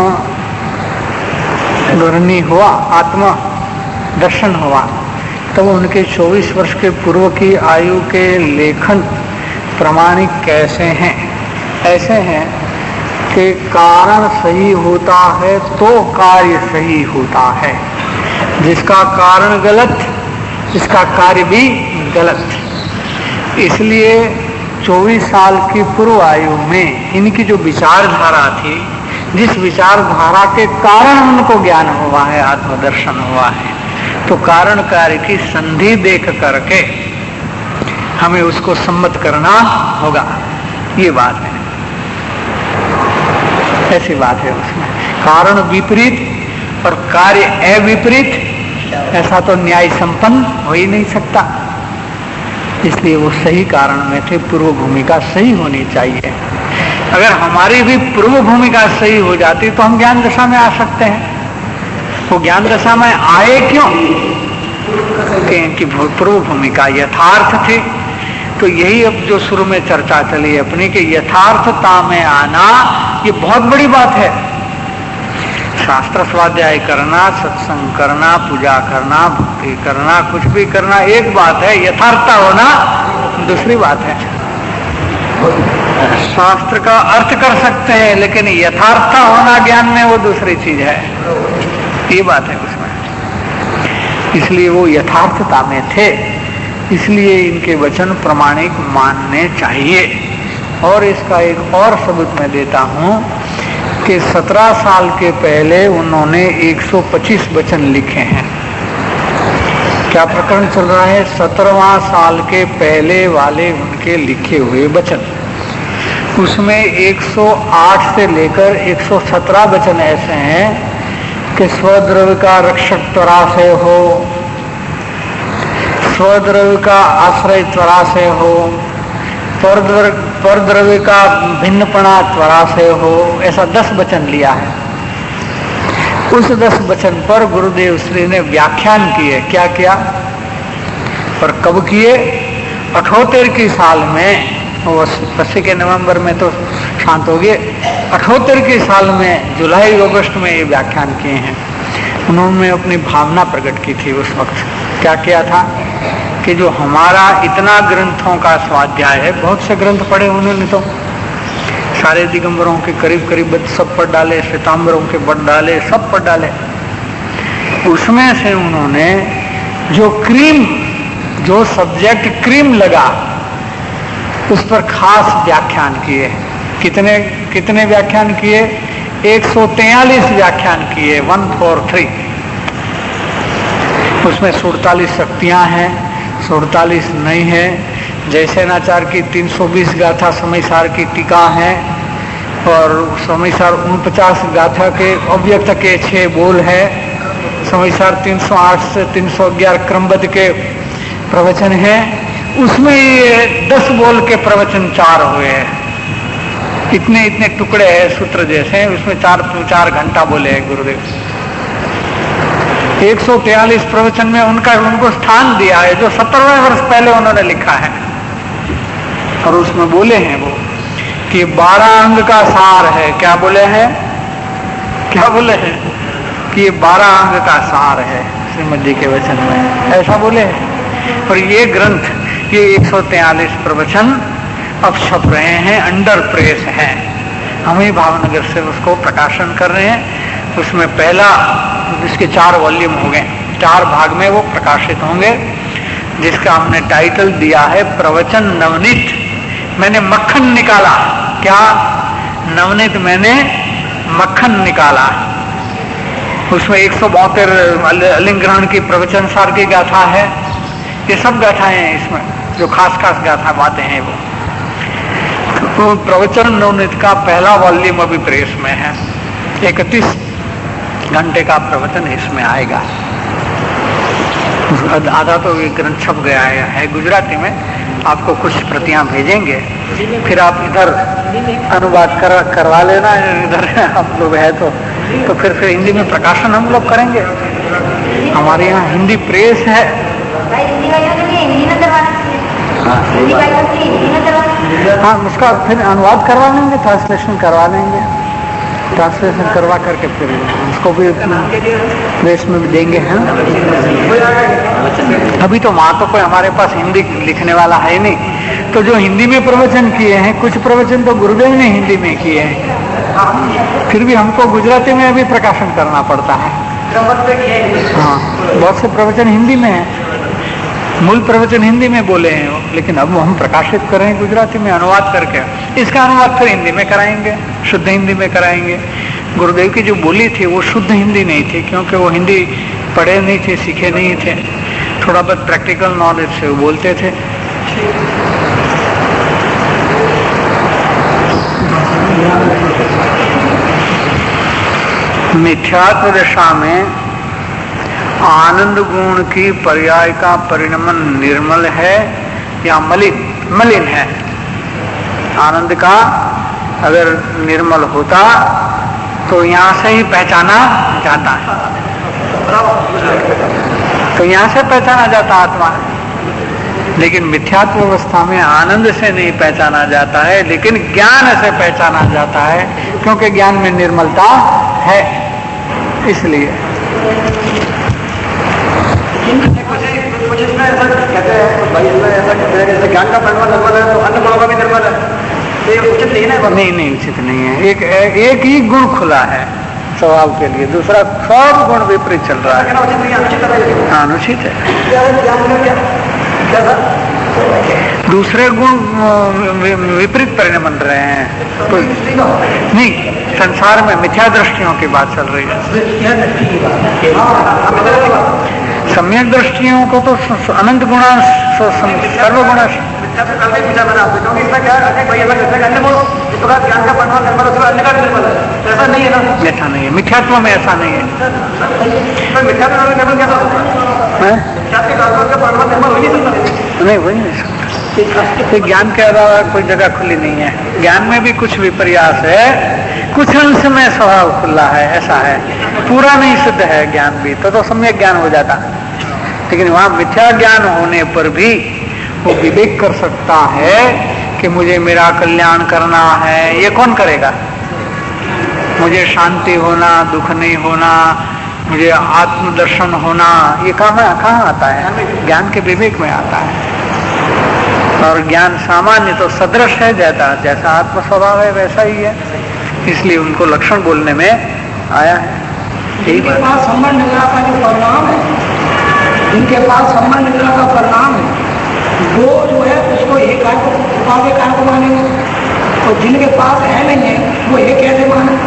गरनी हुआ, आत्मा दर्शन हुआ, तब तो उनके चौबीस वर्ष के पूर्व की आयु के लेखन प्रमाणिक कैसे हैं? ऐसे हैं कि कारण सही होता है तो कार्य सही होता है, जिसका कारण गलत इसका कार्य भी गलत। इसलिए चौबीस साल की पूर्व आयु में इनकी जो विचारधारा थी, जिस विचारधारा के कारण उनको ज्ञान हुआ है, आत्मदर्शन हुआ है, तो कारण कार्य की संधि देख करके हमें उसको सम्मत करना होगा। ये बात है, ऐसी बात है उसमें। कारण विपरीत और कार्य अविपरीत, ऐसा तो न्याय संपन्न हो ही नहीं सकता। इसलिए वो सही कारण में थे, पूर्व भूमिका सही होनी चाहिए। अगर हमारी भी पूर्व भूमिका सही हो जाती तो हम ज्ञान दशा में आ सकते हैं। वो ज्ञान दशा में आए क्यों? कि इनकी पूर्व भूमिका यथार्थ थी। तो यही अब जो शुरू में चर्चा चली अपनी कि यथार्थता में आना ये बहुत बड़ी बात है। शास्त्र स्वाध्याय करना, सत्संग करना, पूजा करना, भक्ति करना, कुछ भी करना एक बात है, यथार्थता होना दूसरी बात है। शास्त्र का अर्थ कर सकते हैं लेकिन यथार्थता होना ज्ञान में वो दूसरी चीज है, ये बात है उसमें। इसलिए वो यथार्थता में थे, इसलिए इनके वचन प्रमाणिक मानने चाहिए। और इसका एक और सबूत मैं देता हूं कि सत्रह साल के पहले उन्होंने एक सौ पच्चीस वचन लिखे हैं। क्या प्रकरण चल रहा है? सत्रहवां साल के पहले वाले उनके लिखे हुए वचन, उसमें एक सौ आठ से लेकर एक सौ सत्रह वचन ऐसे हैं कि स्वद्रव्य का रक्षक त्वरा से हो, स्वद्रव्य का आश्रय त्वरा से हो, परद्रव्य का भिन्नपणा त्वरा से हो, ऐसा दस वचन लिया है। उस दस वचन पर गुरुदेव श्री ने व्याख्यान किए। क्या किया और कब किए? अठोत्तर की साल में, वो अस्सी के नवंबर में तो शांत हो गए, अठोत्तर के साल में जुलाई अगस्त में ये व्याख्यान किए हैं। उन्होंने अपनी भावना प्रकट की थी उस वक्त। क्या किया था कि जो हमारा इतना ग्रंथों का स्वाध्याय है, बहुत से ग्रंथ पढ़े उन्होंने, तो सारे दिगंबरों के करीब करीब सब पढ़ डाले, श्वेतांबरों के पढ़ डाले, सब पढ़ डाले। उसमें से उन्होंने जो क्रीम, जो सब्जेक्ट क्रीम लगा, उस पर खास व्याख्यान किए। कितने कितने व्याख्यान किए? एक सौ तैंतालीस व्याख्यान किए, वन फोर थ्री। उसमें सैंतालीस शक्तियां हैं, सैंतालीस नहीं है। जयसेनाचार्य की तीन सौ बीस गाथा समयसार की टीका है, और समयसार उनपचास गाथा के अव्यक्त के छह बोल है। समयसार तीन सौ आठ से तीन सौ ग्यारह क्रमबद्ध के प्रवचन है। उसमें ये दस बोल के प्रवचन चार हुए हैं। इतने इतने टुकड़े हैं सूत्र जैसे, उसमें चार चार घंटा बोले हैं गुरुदेव। एक सौ तैंतालीस प्रवचन में उनका उनको स्थान दिया है जो सत्तरवें वर्ष पहले उन्होंने लिखा है। और उसमें बोले हैं वो कि बारह अंग का सार है। क्या बोले हैं? क्या बोले हैं? कि ये बारह अंग का सार है श्रीमद जी के वचन में, ऐसा बोले हैं। और ये ग्रंथ, ये एक सौ तैंतालीस प्रवचन अब छप रहे हैं, अंडर प्रेस है। हम ही भावनगर से उसको प्रकाशन कर रहे हैं। उसमें पहला, इसके चार वॉल्यूम हो गए, चार भाग में वो प्रकाशित होंगे, जिसका हमने टाइटल दिया है प्रवचन नवनीत। मैंने मक्खन निकाला। क्या? नवनीत मैंने मक्खन निकाला। उसमें एक सौ बहत्तर अलिंग ग्रहण की प्रवचन सार की गाथा है। ये सब गाथाएं हैं इसमें, जो खास खास गाथा बातें हैं वो। तो प्रवचन नवनीत का पहला वॉल्यूम अभी प्रेस में है। इकतीस घंटे का प्रवचन इसमें आएगा। आधा तो ये ग्रंथ छप गया है, है गुजराती में। आपको कुछ प्रतियां भेजेंगे, फिर आप इधर अनुवाद कर, करवा लेना। इधर आप लोग है तो तो फिर फिर हिंदी में प्रकाशन हम लोग करेंगे। हमारे यहाँ हिंदी प्रेस है। हाँ, उसका फिर अनुवाद करवा लेंगे, ट्रांसलेशन करवा लेंगे। ट्रांसलेशन करवा करके फिर उसको भी प्रेस में भी देंगे हैं। अभी तो वहां तो कोई हमारे पास हिंदी लिखने वाला है नहीं, तो जो हिंदी में प्रवचन किए हैं, कुछ प्रवचन तो गुरुदेव ने हिंदी में किए हैं, फिर भी हमको गुजराती में भी प्रकाशन करना पड़ता है। हाँ, बहुत से प्रवचन हिंदी में है, मूल प्रवचन हिंदी में बोले हैं, लेकिन अब हम प्रकाशित कर रहे हैं गुजराती में अनुवाद करके। इसका अनुवाद फिर हिंदी में कराएंगे, शुद्ध हिंदी में कराएंगे। गुरुदेव की जो बोली थी वो शुद्ध हिंदी नहीं थी, क्योंकि वो हिंदी पढ़े नहीं थे, सीखे नहीं थे, थोड़ा बहुत प्रैक्टिकल नॉलेज से वो बोलते थे। मिथ्यात्व दशा में आनंद गुण की पर्याय का परिणमन निर्मल है या मलिन? मलिन है। आनंद का अगर निर्मल होता तो यहाँ से ही पहचाना जाता है, तो यहाँ से पहचाना जाता आत्मा। लेकिन मिथ्यात्व अवस्था में आनंद से नहीं पहचाना जाता है, लेकिन ज्ञान से पहचाना जाता है, क्योंकि ज्ञान में निर्मलता है। इसलिए कुछ इसमें ऐसा कहते हैं, भाई इसमें ऐसा कहते हैं जैसे ज्ञान का परिणाम निर्मल है तो अन्य गुणों का भी निर्मल है, तो ये उचित नहीं है? नहीं नहीं उचित नहीं है। एक एक ही गुण खुला है स्वभाव के लिए, दूसरा सब गुण विपरीत चल रहा है। उचित नहीं है, अनुचित है। हाँ अनुचित है। ज्ञान में क्या क्या था? दूसरे गुण विपरीत परिणाम बन रहे हैं तो नहीं, संसार में मिथ्या दृष्टियों की बात चल रही है। सम्यक दृष्टियों को तो अनंत गुणा सर्वगुणा ऐसा नहीं है ना? ऐसा नहीं है, मिथ्यात्व में ऐसा नहीं है। नहीं वही नहीं सकता, ज्ञान के अलावा कोई जगह खुली नहीं है। ज्ञान में भी कुछ विपर्यास है, कुछ अंश में स्वभाव खुला है, ऐसा है, पूरा नहीं सिद्ध है ज्ञान भी, तो तो सम्यक ज्ञान हो जाता। लेकिन वहां मिथ्या ज्ञान होने पर भी वो विवेक कर सकता है कि मुझे मेरा कल्याण करना है। ये कौन करेगा? मुझे शांति होना, दुख नहीं होना, मुझे आत्मदर्शन होना, ये कहाँ कहाँ आता है? ज्ञान के विवेक में आता है। और ज्ञान सामान्य तो सदृश है, जैसा जैसा आत्म स्वभाव है वैसा ही है, इसलिए उनको लक्षण बोलने में आया है। इनके पास संबंध निद्रा का जो परिणाम है, इनके पास संबंध निद्रा का परिणाम है, वो जो है उसको एक काय को उपाधि काय को मानेंगे, और जिनके पास है नहीं है वो एक कैसे माने?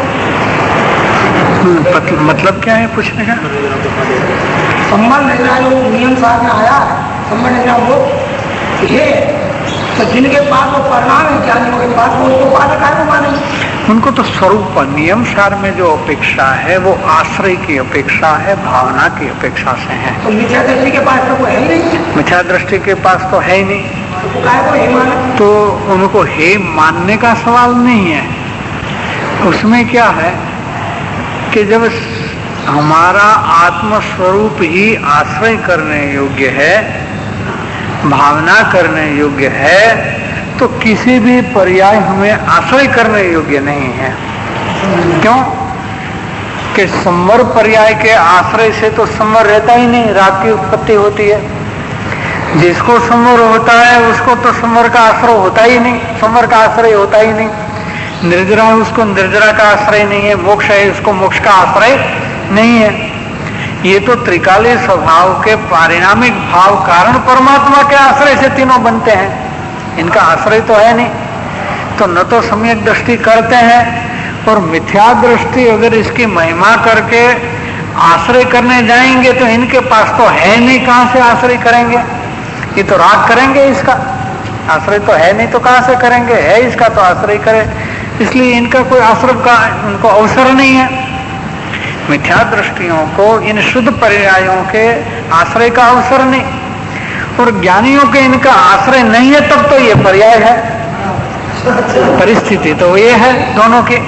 मतलब क्या है पूछने का? संबंध निद्रा जो नियम साथ में आया है, संबंध निद्रा वो ये, तो जिनके पास वो परिणाम है, ज्ञानियों के पास, वो उसको उपाधि काय को मानेंगे? उनको तो स्वरूप नियम सार में जो अपेक्षा है वो आश्रय की अपेक्षा है, भावना की अपेक्षा से है। तो मिथ्या दृष्टि के पास तो वो है ही नहीं। मिथ्या दृष्टि के पास तो है ही नहीं, तो काय को हे माने? तो उनको हे मानने का सवाल नहीं है। उसमें क्या है कि जब हमारा आत्म स्वरूप ही आश्रय करने योग्य है, भावना करने योग्य है, तो किसी भी पर्याय हमें आश्रय करने योग्य नहीं है। क्यों? कि संवर पर्याय के आश्रय से तो संवर रहता ही नहीं, राग की उत्पत्ति होती है। जिसको संवर होता है उसको तो संवर का आश्रय होता ही नहीं, संवर का आश्रय होता ही नहीं। निर्जरा है उसको निर्जरा का आश्रय नहीं है, मोक्ष है उसको मोक्ष का आश्रय नहीं है। ये तो त्रिकालीय स्वभाव के पारिणामिक भाव कारण परमात्मा के आश्रय से तीनों बनते हैं, इनका आश्रय तो है नहीं। तो न तो सम्यक दृष्टि करते हैं, और मिथ्या दृष्टि अगर इसकी महिमा करके आश्रय करने जाएंगे तो इनके पास तो है नहीं, कहां से आश्रय करेंगे? ये तो राग करेंगे, इसका आश्रय तो है नहीं तो कहां से करेंगे? है इसका तो आश्रय करे, इसलिए इनका कोई आश्रय का उनको अवसर नहीं है। मिथ्या दृष्टियों को इन शुद्ध पर्यायों के आश्रय का अवसर नहीं, और ज्ञानियों के इनका आश्रय नहीं है, तब तो ये पर्याय है। परिस्थिति तो ये है दोनों की।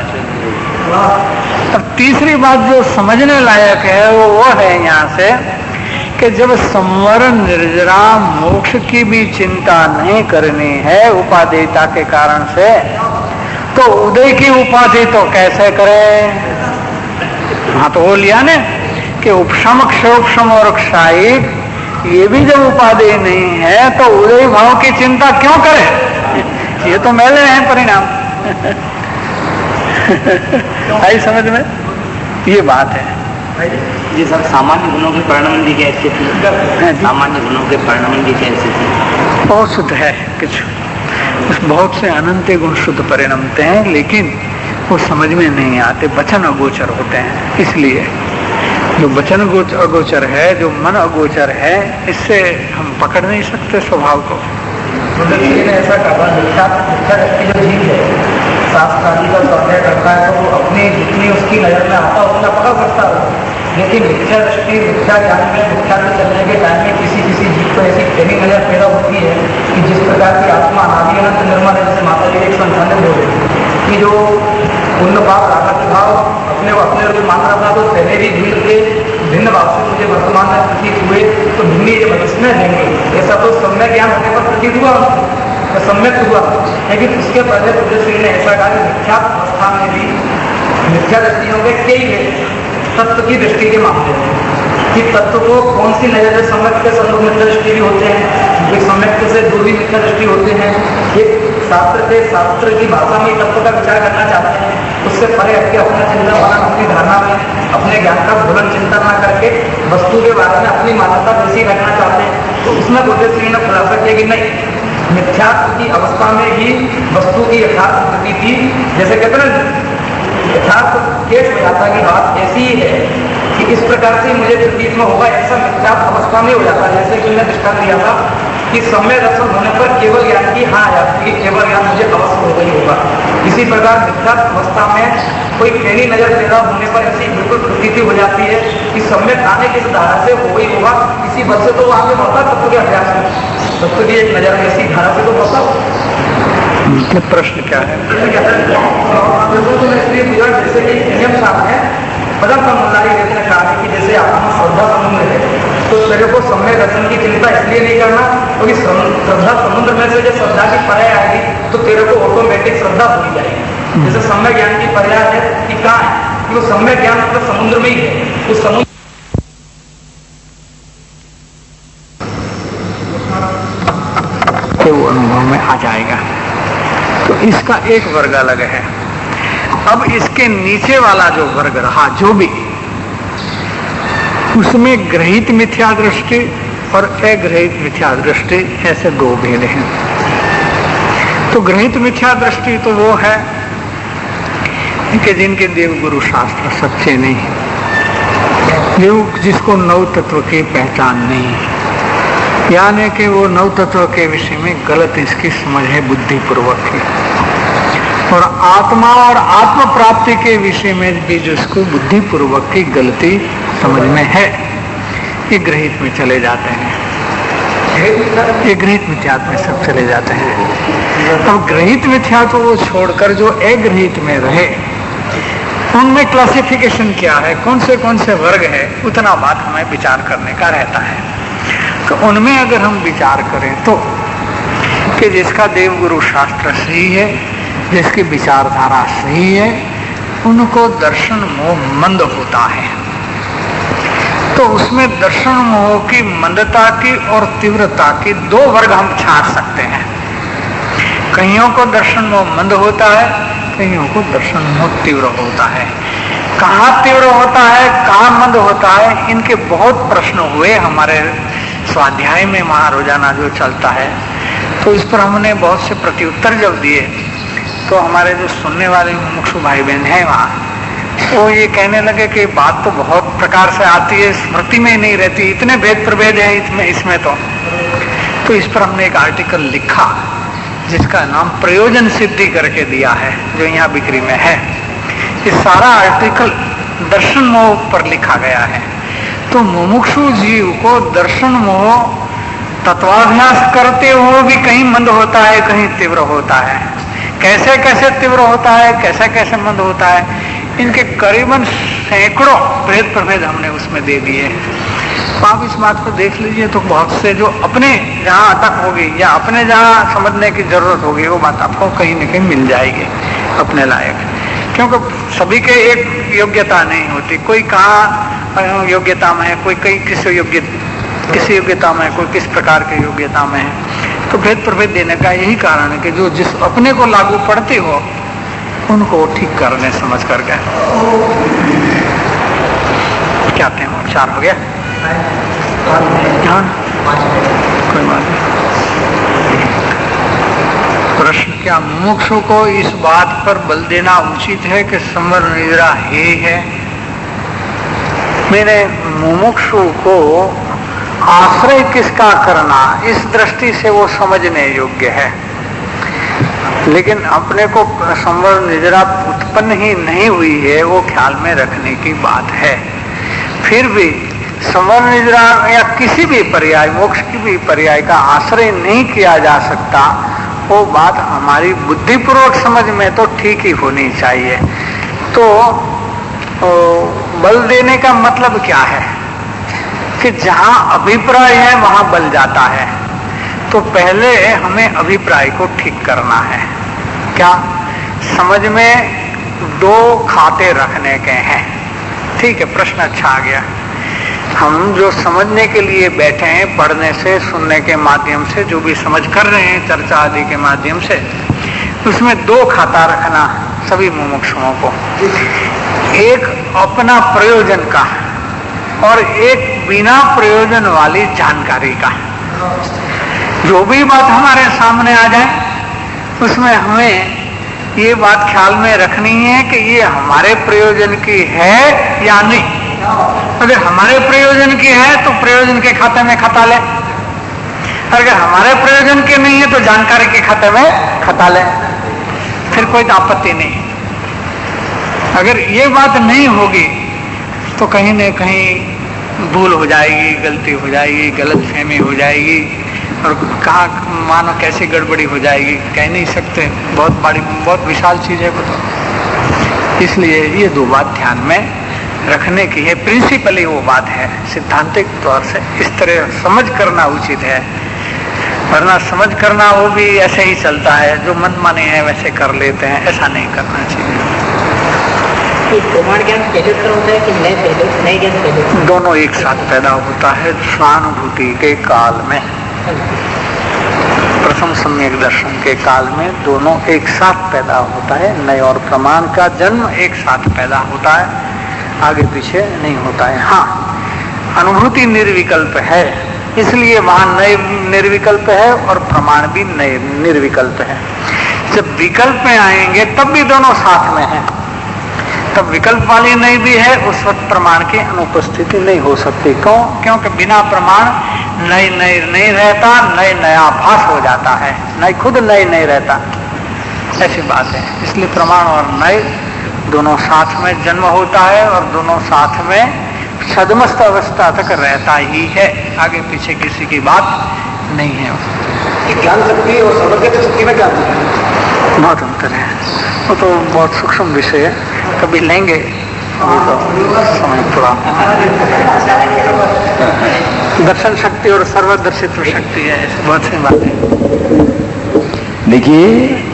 अब तीसरी बात जो समझने लायक है वो वो है यहाँ से कि जब संवर निर्जरा मोक्ष की भी चिंता नहीं करनी है उपादेयता के कारण से, तो उदय की उपाधि तो कैसे करें? हाँ तो वो लिया ने कि उपशम क्षोपशम और क्षायिक, ये भी जब उपाधि नहीं है तो उदय भाव की चिंता क्यों करें? ये तो मेले हैं परिणाम। आई समझ में? ये बात है जी सर। सामान्य गुणों के परिणाम की क्या स्थिति? सामान्य गुणों के परिणाम की क्या स्थिति? बहुत शुद्ध है, कुछ बहुत से अनंत गुण शुद्ध परिणमते हैं, लेकिन वो समझ में नहीं आते, वचन अगोचर होते हैं। इसलिए जो वचन अगोचर है, जो मन अगोचर है, इससे हम पकड़ नहीं सकते स्वभाव को। ऐसा कहा मिथ्या दृष्टि जो जीव है, शास्त्र आदि का स्वाध्याय करता है तो वो अपनी जितनी उसकी नजर में आता है उतना पकड़ सकता है, लेकिन मिथ्या दृष्टि मिथ्या ज्ञान में मिथ्या में चलने के टाइम में किसी किसी जीव को ऐसी प्रेमी नजर पैदा होती है कि जिस प्रकार की आत्मा अनादि अनंत निर्मल है, जैसे माता जी एक संतान बोल रही क्योंकि जो पुण्य भाव रागत भाव अपने को अपने रूप मान रहा था, तो पहले भी भिन्न थे, भिन्न भाव से मुझे वर्तमान में प्रतीत हुए, तो भिन्न जब इसमें रहेंगे ऐसा तो सम्यक ज्ञान होने पर प्रतीत हुआ, तो सम्यक हुआ। लेकिन उसके पहले तुलसी ने ऐसा कहा कि मिथ्या अवस्था में भी मिथ्या दृष्टियों के कई है तत्व की दृष्टि के मामले में, कि तत्व को कौन सी नजर से सम्यक के संदर्भ मिथ्या दृष्टि भी होते हैं, एक सम्यक से दूर भी मिथ्या दृष्टि होते हैं, एक शास्त्र के शास्त्र की भाषा में तत्व का विचार करना चाहते हैं, उससे परे हटके अपना चिंतन वाला अपनी धारणा में अपने ज्ञान का भूलन चिंतन न करके वस्तु के बारे में अपनी मान्यता वैसी रखना चाहते हैं। तो उसमें बुद्धिश्री ने खुलासा किया कि नहीं, मिथ्यात्व की अवस्था में ही वस्तु की यथार्थ प्रतीति, जैसे कहते हैं यथार्थ केश हो जाता कि बात ऐसी ही है कि इस प्रकार से मुझे प्रतीत में होगा, ऐसा मिथ्यात्व अवस्था में हो जाता है। जैसे कि मैंने दृष्टांत दिया था कि सम्यक दर्शन होने पर केवल ज्ञान की हाँ आ जाती है, केवल ज्ञान मुझे अवश्य हो गई होगा। इसी प्रकार मिथ्यात्व अवस्था में कोई पहली नजर पैदा होने पर ऐसी बिल्कुल प्रतीति हो जाती है कि सम्यक आने की धारा से हो गई होगा, इसी बल से तो आगे बढ़ता तत्व के अभ्यास में, तत्व की एक नजर में ऐसी धारा से तो बढ़ता। प्रश्न क्या है? इसलिए जैसे कि नियम साहब है पदम का मुल्लारी ने कहा कि जैसे आपको श्रद्धा समुद्र है तो तेरे को सम्यक दर्शन की चिंता इसलिए नहीं करना क्योंकि श्रद्धा समुद्र में से जब श्रद्धा की पर्याय आएगी तो तेरे को ऑटोमेटिक श्रद्धा हो जाएगी। जैसे सम्यक ज्ञान की पर्याय है कि कहाँ है कि वो सम्यक ज्ञान मतलब समुद्र में ही है, उस समुद्र के वो अनुभव में आ जाएगा। तो इसका एक वर्ग अलग है। अब इसके नीचे वाला जो वर्ग रहा जो भी, उसमें ग्रहित मिथ्या दृष्टि और अग्रहित मिथ्या दृष्टि ऐसे दो भेद हैं। तो ग्रहित मिथ्या दृष्टि तो वो है कि जिनके देव गुरु शास्त्र सच्चे नहीं, जो जिसको नव तत्व की पहचान नहीं, यानी कि वो नव तत्व के विषय में गलत इसकी समझ है बुद्धिपूर्वक की, और आत्मा और आत्म प्राप्ति के विषय में भी जिसको बुद्धिपूर्वक की गलती समझ में है, ये ग्रहित में चले जाते हैं, ये ग्रहित मिथ्यात्व में सब चले जाते हैं। अब ग्रहित मिथ्यात्व को छोड़कर जो अग्रहित में रहे, उनमें क्लासिफिकेशन क्या है, कौन से कौन से वर्ग है, उतना बात हमें विचार करने का रहता है। तो उनमें अगर हम विचार करें तो कि जिसका देव गुरु शास्त्र सही है, जिसकी विचारधारा सही है, उनको दर्शन मोह मंद होता है। तो उसमें दर्शन मोह की मंदता की और तीव्रता की दो वर्ग हम छाट सकते हैं। कईयों को दर्शन मोह मंद होता है, कईयों को दर्शन मोह तीव्र होता है। कहाँ तीव्र होता है, कहाँ मंद होता है, इनके बहुत प्रश्न हुए हमारे स्वाध्याय में वहाँ रोजाना जो चलता है। तो इस पर हमने बहुत से प्रत्युत्तर जब दिए तो हमारे जो सुनने वाले मुमुक्षु भाई बहन हैं वहाँ, वो ये कहने लगे कि बात तो बहुत प्रकार से आती है, स्मृति में नहीं रहती, इतने भेद प्रभेद हैं इसमें इसमें तो तो इस पर हमने एक आर्टिकल लिखा जिसका नाम प्रयोजन सिद्धि करके दिया है, जो यहाँ बिक्री में है। ये सारा आर्टिकल दर्शन मोह पर लिखा गया है। तो मुमुक्षु जीव को दर्शन मोह तत्वाभ्यास करते हुए भी कहीं मंद होता है, कहीं तीव्र होता है। कैसे कैसे तीव्र होता है, कैसे कैसे मंद होता है, इनके करीबन सैकड़ों भेद प्रभेद हमने उसमें दे दिए। तो आप इस बात को देख लीजिए तो बहुत से जो अपने जहाँ अटक होगी या अपने जहाँ समझने की जरूरत होगी वो बात आपको कहीं न कहीं मिल जाएगी अपने लायक, क्योंकि सभी के एक योग्यता नहीं होती। कोई कहाँ योग्यता में है, कोई कई किस योग्य किसी योग्यता में, कोई किस प्रकार की योग्यता में है। तो भेद प्रभेद देने का यही कारण है कि जो जिस अपने को लागू पड़ती हो उनको ठीक करने समझ करके। क्या कहते हैं, चार हो गया ध्यान, कोई बात नहीं। प्रश्न, क्या मुमुक्षु को इस बात पर बल देना उचित है कि संवर निद्रा हे है? मैंने मुमुक्षु को आश्रय किसका करना, इस दृष्टि से वो समझने योग्य है, लेकिन अपने को संवर निद्रा उत्पन्न ही नहीं हुई है वो ख्याल में रखने की बात है। फिर भी संवर निद्रा या किसी भी पर्याय, मोक्ष की भी पर्याय का आश्रय नहीं किया जा सकता वो बात हमारी बुद्धिपूर्वक समझ में तो ठीक ही होनी चाहिए। तो बल देने का मतलब क्या है कि जहां अभिप्राय है वहां बल जाता है। तो पहले हमें अभिप्राय को ठीक करना है। क्या समझ में दो खाते रखने के हैं, ठीक है, प्रश्न अच्छा आ गया। हम जो समझने के लिए बैठे हैं, पढ़ने से, सुनने के माध्यम से, जो भी समझ कर रहे हैं चर्चा आदि के माध्यम से, उसमें दो खाता रखना सभी मुमुक्षुओं को, एक अपना प्रयोजन का और एक बिना प्रयोजन वाली जानकारी का। जो भी बात हमारे सामने आ जाए उसमें हमें ये बात ख्याल में रखनी है कि ये हमारे प्रयोजन की है या नहीं। अगर हमारे प्रयोजन की है तो प्रयोजन के खाते में खाता ले, अगर हमारे प्रयोजन की नहीं है तो जानकारी के खाते में खाता ले, फिर कोई आपत्ति नहीं। अगर ये बात नहीं होगी तो कहीं न कहीं भूल हो जाएगी, गलती हो जाएगी, गलतफहमी हो जाएगी, और कहाँ मानो कैसी गड़बड़ी हो जाएगी कह नहीं सकते। बहुत बड़ी, बहुत विशाल चीज है वो तो। इसलिए ये दो बात ध्यान में रखने की है। प्रिंसिपली वो बात है, सिद्धांतिक तौर से इस तरह समझ करना उचित है, वरना समझ करना वो भी ऐसे ही चलता है, जो मन माने है वैसे कर लेते हैं, ऐसा नहीं करना चाहिए। प्रमाण ज्ञान पहले उत्तर होता है कि नए पहले नए ज्ञान पहले? दोनों एक साथ पैदा होता है स्वानुभूति के काल में। प्रथम सम्यक दर्शन के काल में दोनों एक साथ पैदा होता है। नए और प्रमाण का जन्म एक साथ पैदा होता है, आगे पीछे नहीं होता है। हाँ, अनुभूति निर्विकल्प है, इसलिए वहां नए निर्विकल्प है और प्रमाण भी नए निर्विकल्प है। जब विकल्प में आएंगे तब भी दोनों साथ में है। तब विकल्प वाली नहीं भी है, उस वक्त प्रमाण की अनुपस्थिति नहीं हो सकती। क्यों? क्योंकि बिना प्रमाण नई नई नहीं रहता, नई नया भास हो जाता है, नई खुद नई नहीं रहता, ऐसी बात है। इसलिए प्रमाण और नए दोनों साथ में जन्म होता है और दोनों साथ में छद्मस्त अवस्था तक रहता ही है, आगे पीछे किसी की बात नहीं है। ज्ञान शक्ति और समझ शक्ति में क्या है? बहुत अंतर है, वो तो बहुत सूक्ष्म विषय है, कभी लेंगे। अभी तो समय थोड़ा दर्शन शक्ति और सर्वदर्शित्व शक्ति है, बहुत सी बात है। देखिए